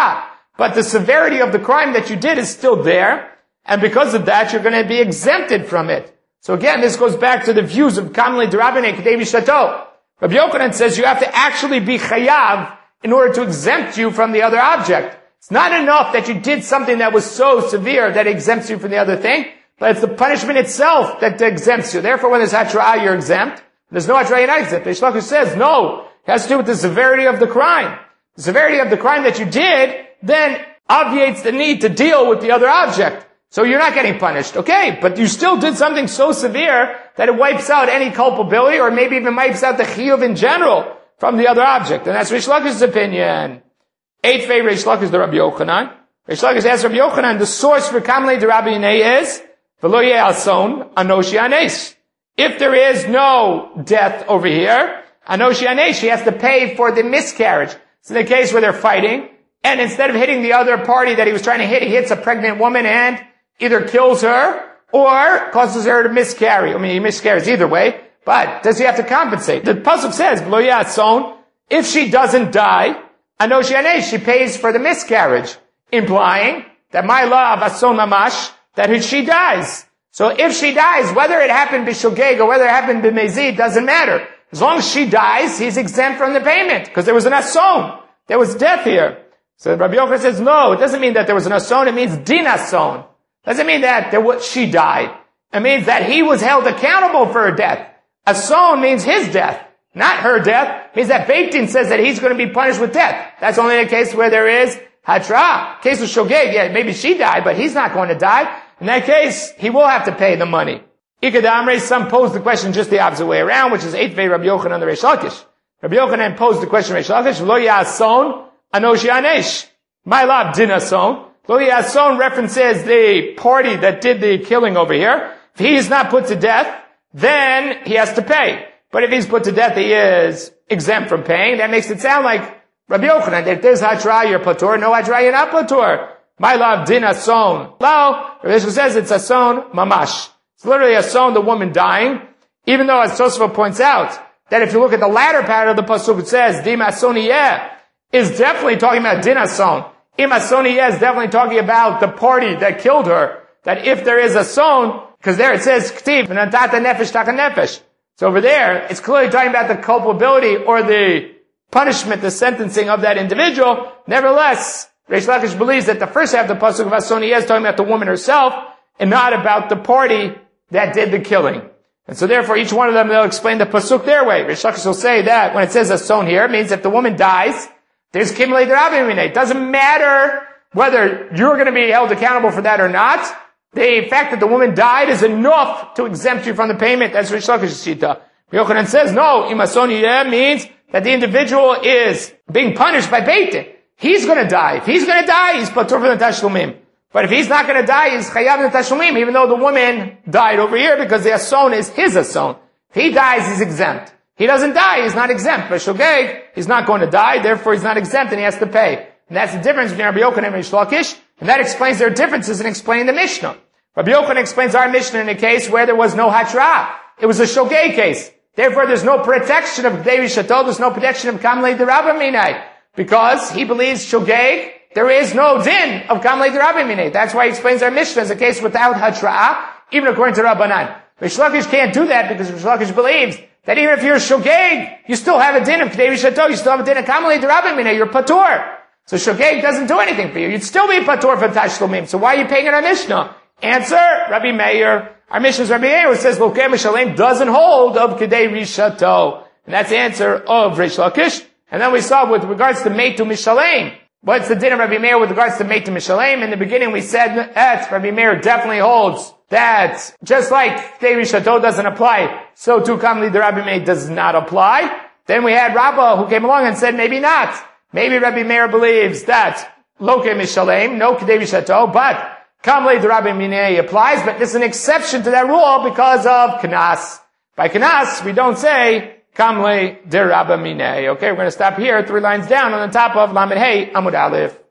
but the severity of the crime that you did is still there, and because of that, you're going to be exempted from it. So again, this goes back to the views of Kamli D'Rabbanan Kedei Rishato. Rabbi Yochanan says you have to actually be chayav in order to exempt you from the other object. It's not enough that you did something that was so severe that it exempts you from the other thing, but it's the punishment itself that exempts you. Therefore, when there's hatra'ah, you're exempt. There's no hatra'ah, you're not exempt. Reish Lakish says, no, it has to do with the severity of the crime. The severity of the crime that you did then obviates the need to deal with the other object. So you're not getting punished. Okay, but you still did something so severe that it wipes out any culpability, or maybe even wipes out the chiyuv in general from the other object. And that's Reish Lakish's opinion. Eighth favorite Reish Lakish, the Rabbi Yochanan. Reish Lakish asks Rabbi Yochanan, the source for Kamlei D'Rabbanan is V'lo yeh ason anoshi anes. If there is no death over here, anoshi anes, she has to pay for the miscarriage. It's in the case where they're fighting, and instead of hitting the other party that he was trying to hit, he hits a pregnant woman and either kills her or causes her to miscarry. I mean, he miscarries either way, but does he have to compensate? The pasuk says, V'lo yeh ason, if she doesn't die, anoshi anes, she pays for the miscarriage, implying that my law of ason mamash, that she dies. So if she dies, whether it happened b'shogeg or whether it happened b'mezid, doesn't matter. As long as she dies, he's exempt from the payment, because there was an ason. There was death here. So Rabbi Yochanan says, no, it doesn't mean that there was an ason, it means din ason. Doesn't mean that she died. It means that he was held accountable for her death. Ason means his death, not her death. It means that Beit Din says that he's going to be punished with death. That's only in a case where there is hatra'ah. Case of shogeg, yeah, maybe she died, but he's not going to die. In that case, he will have to pay the money. Ikadamre, some posed the question just the opposite way around, which is eighth way Rabbi Yochanan the Reish Lakish. Rabbi Yochanan posed the question Reish Lakish, Lo yason anoshi anesh. My love, din ason. Lo yason references the party that did the killing over here. If he is not put to death, then he has to pay. But if he's put to death, he is exempt from paying. That makes it sound like Rabbi Yochanan, if there's hatra'ah, you're patur. No hatra'ah, you're not patur. My love, din ason. Now, Rabbi Yishmael says it's ason mamash. It's literally ason, the woman dying. Even though, as Tosafot points out, that if you look at the latter part of the pasuk, it says dim asoniyeh is definitely talking about din ason. Im asoniyeh is definitely talking about the party that killed her. That if there is ason, because there it says ktiv v'natata nefesh taka nefesh. So over there, it's clearly talking about the culpability or the punishment, the sentencing of that individual. Nevertheless, Reish Lakish believes that the first half of the pasuk of Asoniyeh is talking about the woman herself and not about the party that did the killing. And so therefore, each one of them, they'll explain the pasuk their way. Reish Lakish will say that when it says Ason here, it means if the woman dies, there's Kimlei D'Rabbanan. It doesn't matter whether you're going to be held accountable for that or not. The fact that the woman died is enough to exempt you from the payment. That's Reish Lakish's shita. Yochanan says, no, Im Asoniyeh means that the individual is being punished by Beit Din. He's going to die. If he's going to die, he's patur for the tashlumim. But if he's not going to die, he's chayav in the tashlumim, even though the woman died over here because the ason is his ason. If he dies, he's exempt. He doesn't die, he's not exempt. But shogeg, he's not going to die, therefore he's not exempt and he has to pay. And that's the difference between Rabbi Yochanan and Reish Lakish, and that explains their differences in explaining the Mishnah. Rabbi Yochanan explains our Mishnah in a case where there was no hatra'ah. It was a shogeg case. Therefore, there's no protection of Kedei Rishato, there's no protection of Kamlei D'Rabbanan. Because he believes shogeg, there is no din of Kamlei D'Rabbanan. That's why he explains our Mishnah as a case without hatra'ah, even according to Rabbanan. Reish Lakish can't do that because Reish Lakish believes that even if you're shogeg, you still have a din of Kedei Rishato, you still have a din of Kamlei D'Rabbanan, you're patur. So shogeg doesn't do anything for you. You'd still be patur for tashlumim. So why are you paying it on Mishnah? Answer, Rabbi Meir. Our Mishnah is Rabbi Meir, who says Lokeh Mishalem doesn't hold of Kedei Rishato. And that's the answer of Reish Lakish. And then we saw with regards to Meitu Mishalem. What's the din of Rabbi Meir with regards to Meitu Mishalem? In the beginning we said that Rabbi Meir definitely holds that just like Kedei Rishato doesn't apply, so too Kamlei D'Rabbanan does not apply. Then we had Rabbah who came along and said maybe not. Maybe Rabbi Meir believes that Lokeh Mishalem, no Kedei Rishato, but Kamlei D'Rabbanan applies, but there's an exception to that rule because of Knas. By Knas, we don't say Kamlei D'Rabbanan. Okay, we're going to stop here, 3 lines down on the top of Lamed Hey Amud Aleph.